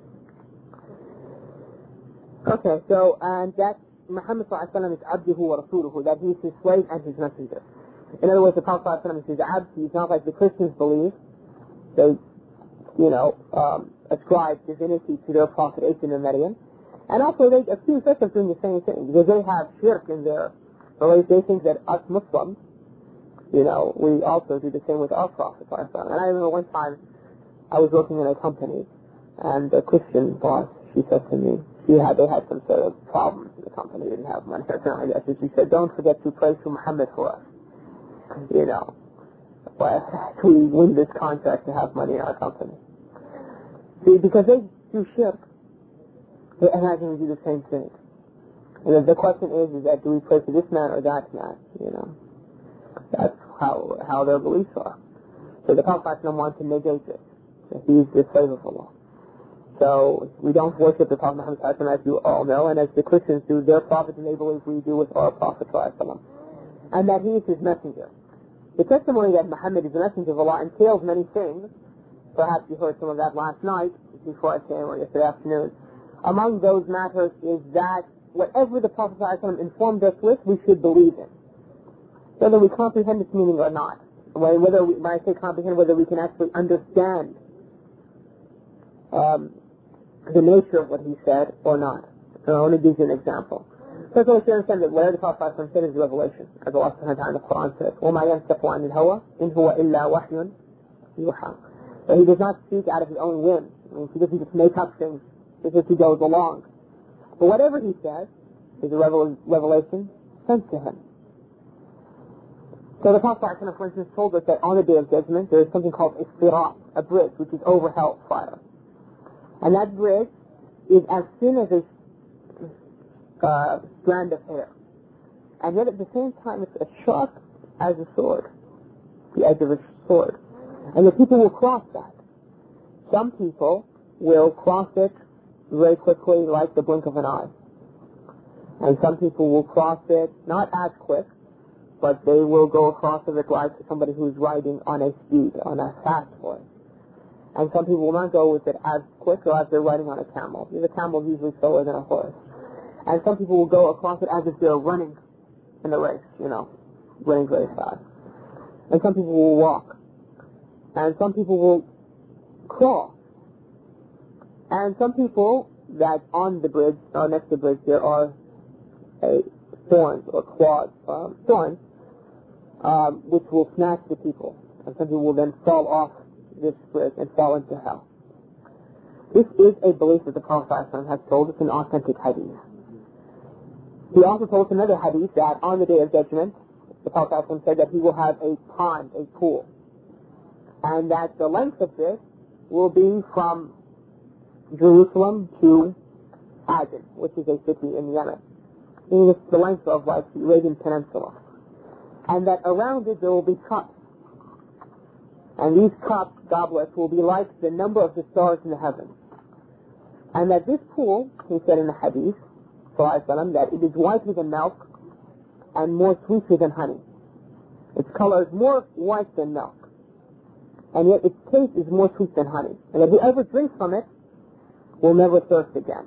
Okay, so, and that Muhammad sallallahu alayhi wa sallam is abduhu wa rasuluhu, that he is his slave and his messenger. In other words, the Prophet sallallahu alayhi wa sallam is his abd. He's not like the Christians believe. They, you know, um, ascribe divinity to their prophet Isa ibn Maryam. And also they accuse us of doing the same thing, because they have shirk in their, or they think that us Muslims, you know, we also do the same with our Prophet. And I remember one time I was working in a company, and the Christian boss, she said to me, she had, they had some sort of problems in the company, they didn't have money or something like that, so she said, don't forget to pray to Muhammad for us. You know, well, we win this contract to have money in our company. See, because they do shirk, they imagine we do the same thing. And the question is, is that do we pray to this man or that man? You know, that's how how their beliefs are. So the Prophet wants to negate it. That he's the slave of Allah. So we don't worship the Prophet Muhammad as you all know, and as the Christians do their Prophet, and they believe we do with our Prophet, and that he is his messenger. The testimony that Muhammad is the messenger of Allah entails many things. Perhaps you heard some of that last night, before I came, or yesterday afternoon. Among those matters is that whatever the Prophet ﷺ informed us with, we should believe in, whether we comprehend its meaning or not. whether we, when I say comprehend, whether we can actually understand um, the nature of what he said or not. So I want to give you an example. First of all, you understand that whatever the Prophet said is revelation. As Allah subhanahu wa ta'ala in the Quran says, وَمَا يَنْسَقُ عَنِ الْهَوَىٰ إِنْ هُوَ إِلَّا وَحْيٌ يُوحَىٰ. But he does not speak out of his own whim. I mean, he doesn't just make up things just as he goes along. But whatever he says is a revel- revelation sent to him. So the Prophet, for instance, told us that on the Day of Judgment there is something called a sirat, a bridge, which is over hellfire. And that bridge is as thin as a uh, strand of hair. And yet at the same time it's as sharp as a sword, the edge of a sword. And the people will cross that. Some people will cross it very quickly, like the blink of an eye. And some people will cross it not as quick, but they will go across of it like somebody who's riding on a speed, on a fast horse. And some people will not go with it as quick or as they're riding on a camel. The camel is usually slower than a horse. And some people will go across it as if they're running in a race, you know, running very fast. And some people will walk. And some people will crawl. And some people that on the bridge, or next to the bridge, there are a thorns or claws, um, thorns, um, which will snatch the people. And some people will then fall off this bridge and fall into hell. This is a belief that the Prophet has told us in authentic hadith. He also told us another hadith that on the Day of Judgment, the Prophet said that he will have a pond, a pool, and that the length of this will be from Jerusalem to Aden, which is a city in Yemen. It's the length of like the Arabian Peninsula. And that around it there will be cups. And these cups, goblets, will be like the number of the stars in the heavens. And that this pool, he said in the hadith, that it is whiter than milk and more sweeter than honey. Its color is more white than milk. And yet its taste is more sweet than honey. And that whoever drinks from it will never thirst again.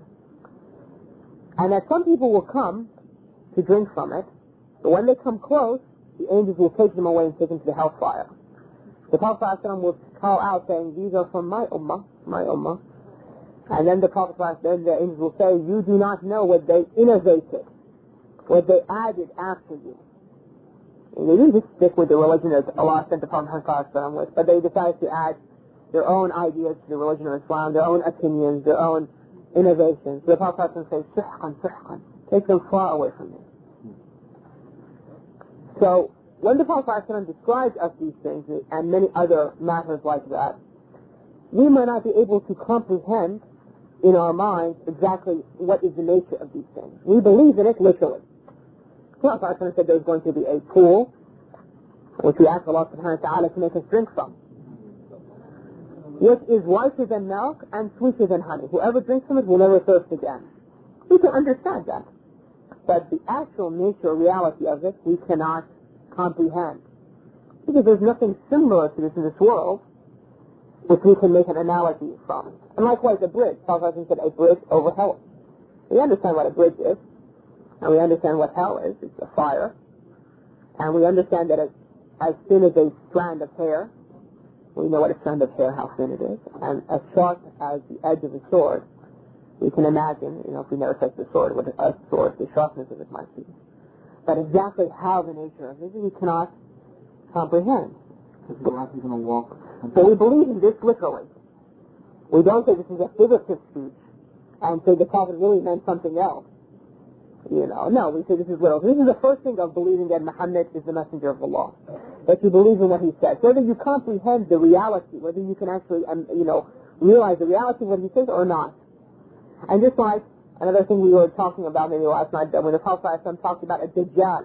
And that some people will come to drink from it, but when they come close, the angels will take them away and take them to the hellfire. The Prophet will call out saying, these are from my ummah, my ummah. And then the Prophet, then the angels will say, you do not know what they innovated, what they added after you. And they didn't just stick with the religion that Allah sent the Prophet with, but they decided to add their own ideas to the religion of Islam, their own opinions, their own innovations. The Prophet says, suhqan, suhqan, take them far away from me. So, when the Prophet describes us these things and many other matters like that, we might not be able to comprehend in our minds exactly what is the nature of these things. We believe in it literally. The Prophet said there's going to be a pool which we ask Allah subhanahu wa ta'ala to make us drink from, which is whiter than milk and sweeter than honey. Whoever drinks from it will never thirst again. We can understand that. But the actual nature or reality of it, we cannot comprehend. Because there's nothing similar to this in this world which we can make an analogy from. And likewise, a bridge. Prophet said a bridge over hell. We understand what a bridge is, and we understand what hell is. It's a fire. And we understand that it's as thin as a strand of hair. We know what a strand of hair, how thin it is. And as sharp as the edge of a sword. We can imagine, you know, if we never touched a sword, what a sword, the sharpness of it might be. But exactly how the nature of it, we cannot comprehend. So we believe in this literally. We don't say this is a figurative speech and say the Prophet really meant something else. You know, no, we say this is literal. This is the first thing of believing that Muhammad is the messenger of Allah. That you believe in what he says. Whether you comprehend the reality, whether you can actually, um, you know, realize the reality of what he says or not. And just like another thing we were talking about maybe last night, when the Prophet talked about a Dajjal.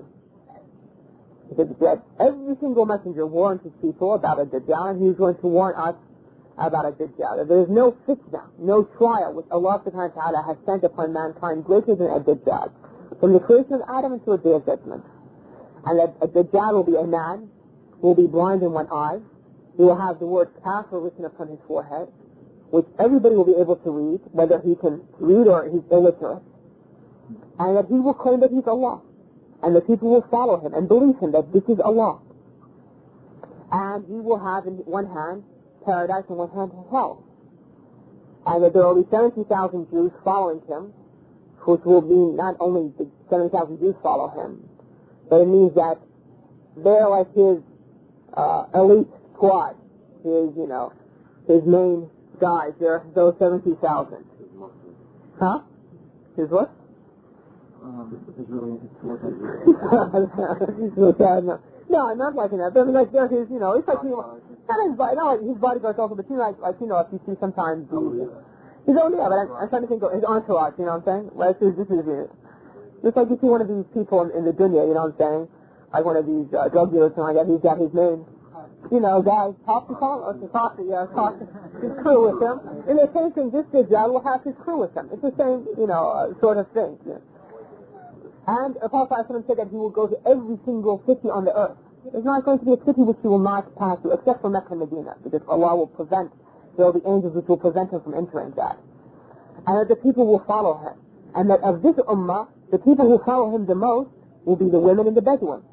He said that every single messenger warned his people about a Dajjal, and he was going to warn us about a Dajjal. That there is no fitna, no trial which Allah subhanahu wa ta'ala has sent upon mankind greater than a Dajjal. From the creation of Adam until the Day of Judgment. And that a Dajjal will be a man who will be blind in one eye. He will have the word kafir written upon his forehead, which everybody will be able to read, whether he can read or he's illiterate. And that he will claim that he's Allah. And the people will follow him and believe him that this is Allah. And he will have in one hand paradise and one hand hell. And that there will be seventy thousand Jews following him, which will mean not only the seventy thousand Jews follow him, but it means that they're like his uh, elite squad, his, you know, his main guys. They're those seventy thousand. Huh? His what? Um, is really no, not like that. But I mean, like, they're his, you know, it's like, you know, not his, body, not like his bodyguards also, but you know, like, like, you know, if you see sometimes the, his own, yeah, but I'm, I'm trying to think of his entourage, you know what I'm saying? Well, this is, this is it. Just like you see one of these people in, in the dunya, you know what I'm saying? Like one of these uh, drug dealers, and like that, he's got his name, you know, guys, talk to Paul, or to talk to, yeah, talk to his crew with him. And the same thing, this Dajjal will have his crew with him. It's the same, you know, uh, sort of thing. Yeah. And Prophet ﷺ said that he will go to every single city on the earth. There's not going to be a city which he will not pass through, except for Mecca and Medina, because Allah will prevent, there will be angels which will prevent him from entering that. And that the people will follow him. And that of this ummah, the people who follow him the most will be the women and the Bedouins.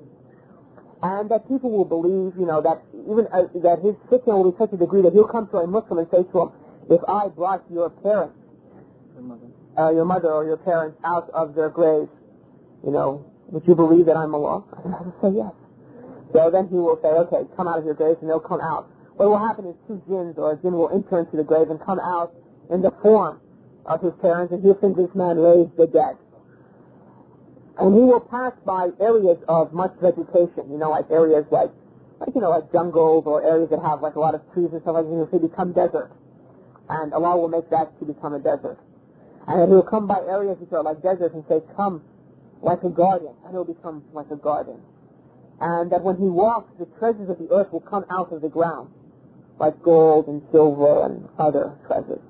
And that people will believe, you know, that even uh, that his fitna will be such a degree that he'll come to a Muslim and say to him, if I brought your parents, your mother, uh, your mother or your parents out of their graves, you know, would you believe that I'm Allah? And I will say yes. So then he will say, okay, come out of your graves, and they'll come out. What will happen is two jinns or a jinn will enter into the grave and come out in the form of his parents, and he'll think this man raised the dead. And he will pass by areas of much vegetation, you know, like areas like, like, you know, like jungles or areas that have like a lot of trees and stuff like that, and he'll become desert. And Allah will make that to become a desert. And then he'll come by areas which are like deserts and say, come like a garden, and he'll become like a garden. And that when he walks, the treasures of the earth will come out of the ground, like gold and silver and other treasures.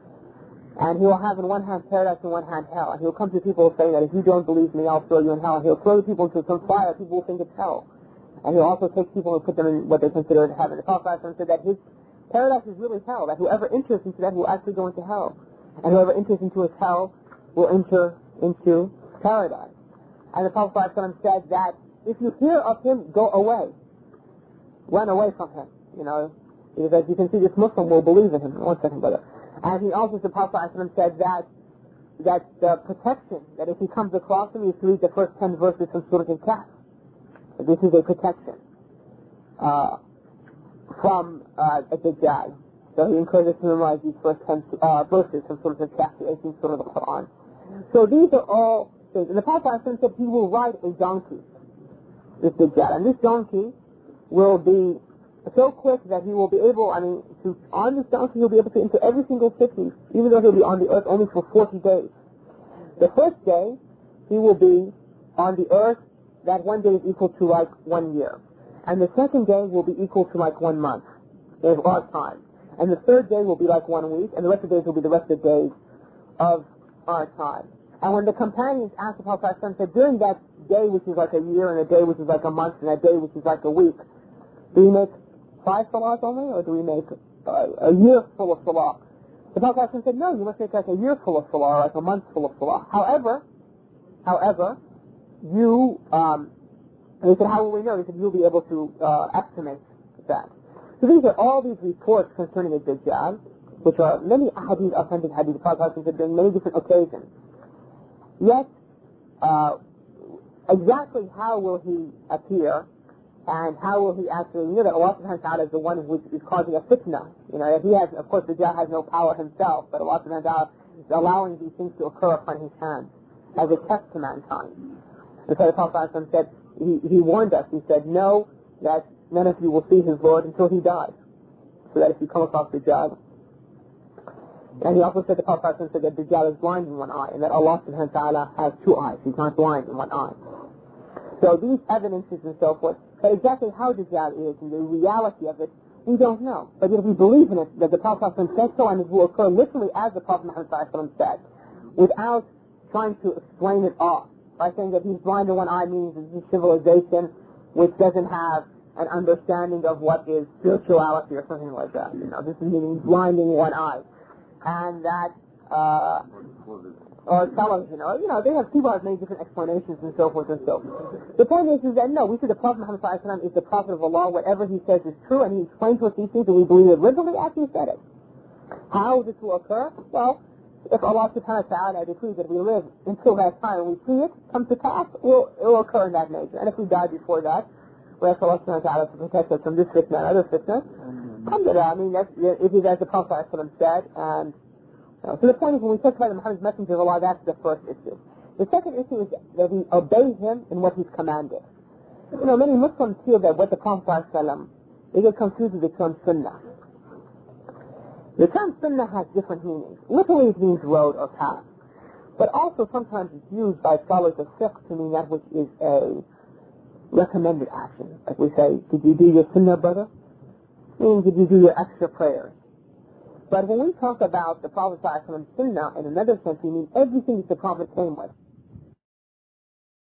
And he will have in one hand paradise and one hand hell. And he'll come to people saying that if you don't believe me, I'll throw you in hell. And he'll throw people into some fire. People will think it's hell. And he'll also take people and put them in what they consider heaven. The Prophet said that his paradise is really hell. That whoever enters into that will actually go into hell. And whoever enters into his hell will enter into paradise. And the Prophet said that if you hear of him, go away. Run away from him. You know, because as you can see, this Muslim will believe in him. One second, brother. And he also, the Prophet said that that the protection, that if he comes across him, you read the first ten verses from Surah Al-Kahf. This is a protection uh, from uh, a Dajjal. So he encourages to memorize these first ten uh, verses from Surah Al-Kahf, the eighteenth Surah of the Quran. So these are all things. And the Prophet said he will ride a donkey, this Dajjal. And this donkey will be so quick that he will be able, I mean, to, on this donkey he'll be able to enter every single city, even though he'll be on the earth only for forty days. The first day, he will be on the earth, that one day is equal to like one year. And the second day will be equal to like one month of our time. And the third day will be like one week, and the rest of the days will be the rest of the days of our time. And when the companions asked the Prophet, said, during that day which is like a year, and a day which is like a month, and a day which is like a week, do we make five salahs only, or do we make uh, a year full of salah? The Prophet said, no, you must make like a year full of salah, or like a month full of salah. However, however, you, um, and he said, how will we know? He said, you'll be able to uh, estimate that. So these are all these reports concerning the Dajjal, which are many hadith, authentic hadith. The Prophet said during many different occasions. Yet, uh, exactly how will he appear? And how will he actually, you know that Allah subhanahu wa ta'ala is the one who is causing a fitna. You know, that he has, of course, the Dajjal has no power himself, but Allah subhanahu wa ta'ala is allowing these things to occur upon his hands as a test to mankind. And so the Prophet said, he, he warned us, he said, know that none of you will see his Lord until he dies. So that if you come across the Dajjal. And he also said, the Prophet said that the Dajjal is blind in one eye, and that Allah subhanahu wa ta'ala has two eyes. He's not blind in one eye. So these evidences and so forth, but exactly how Dajjal is and the reality of it, we don't know. But if we believe in it, that the Prophet said so, and it will occur literally as the Prophet Muhammad said, without trying to explain it off, by saying that he's blind in one eye means it's a civilization which doesn't have an understanding of what is spirituality or something like that. You know, this is meaning blind in one eye. And that, uh, or fellows, you know, you know, they have people have many different explanations and so forth and so forth. The point is, is that no, we say the Prophet Muhammad sallallahu alaihi wasallam is the Prophet of Allah. Whatever he says is true, and he explains to us these things, and we believe it literally as he said it. How this will occur? Well, if Allah subhanahu wa ta'ala decrees that we live until that time and we see it come to pass, it will, it will occur in that nature. And if we die before that, we ask Allah subhanahu wa ta'ala to protect us from this fitna and other fitna. Alhamdulillah, I mean, that's, it is as the Prophet sallallahu alaihi wasallam said, and Uh, so the point is, when we talk about Muhammad's messenger of Allah, that's the first issue. The second issue is that we obey him in what he's commanded. You know, many Muslims feel that what the Prophet ﷺ, they get confused with the term sunnah. The term sunnah has different meanings. Literally it means road or path. But also sometimes it's used by scholars of fiqh to mean that which is a recommended action. Like we say, did you do your sunnah, brother? Meaning, did you do your extra prayers? But when we talk about the Prophet ﷺ sunnah, in another sense, we mean everything that the Prophet came with.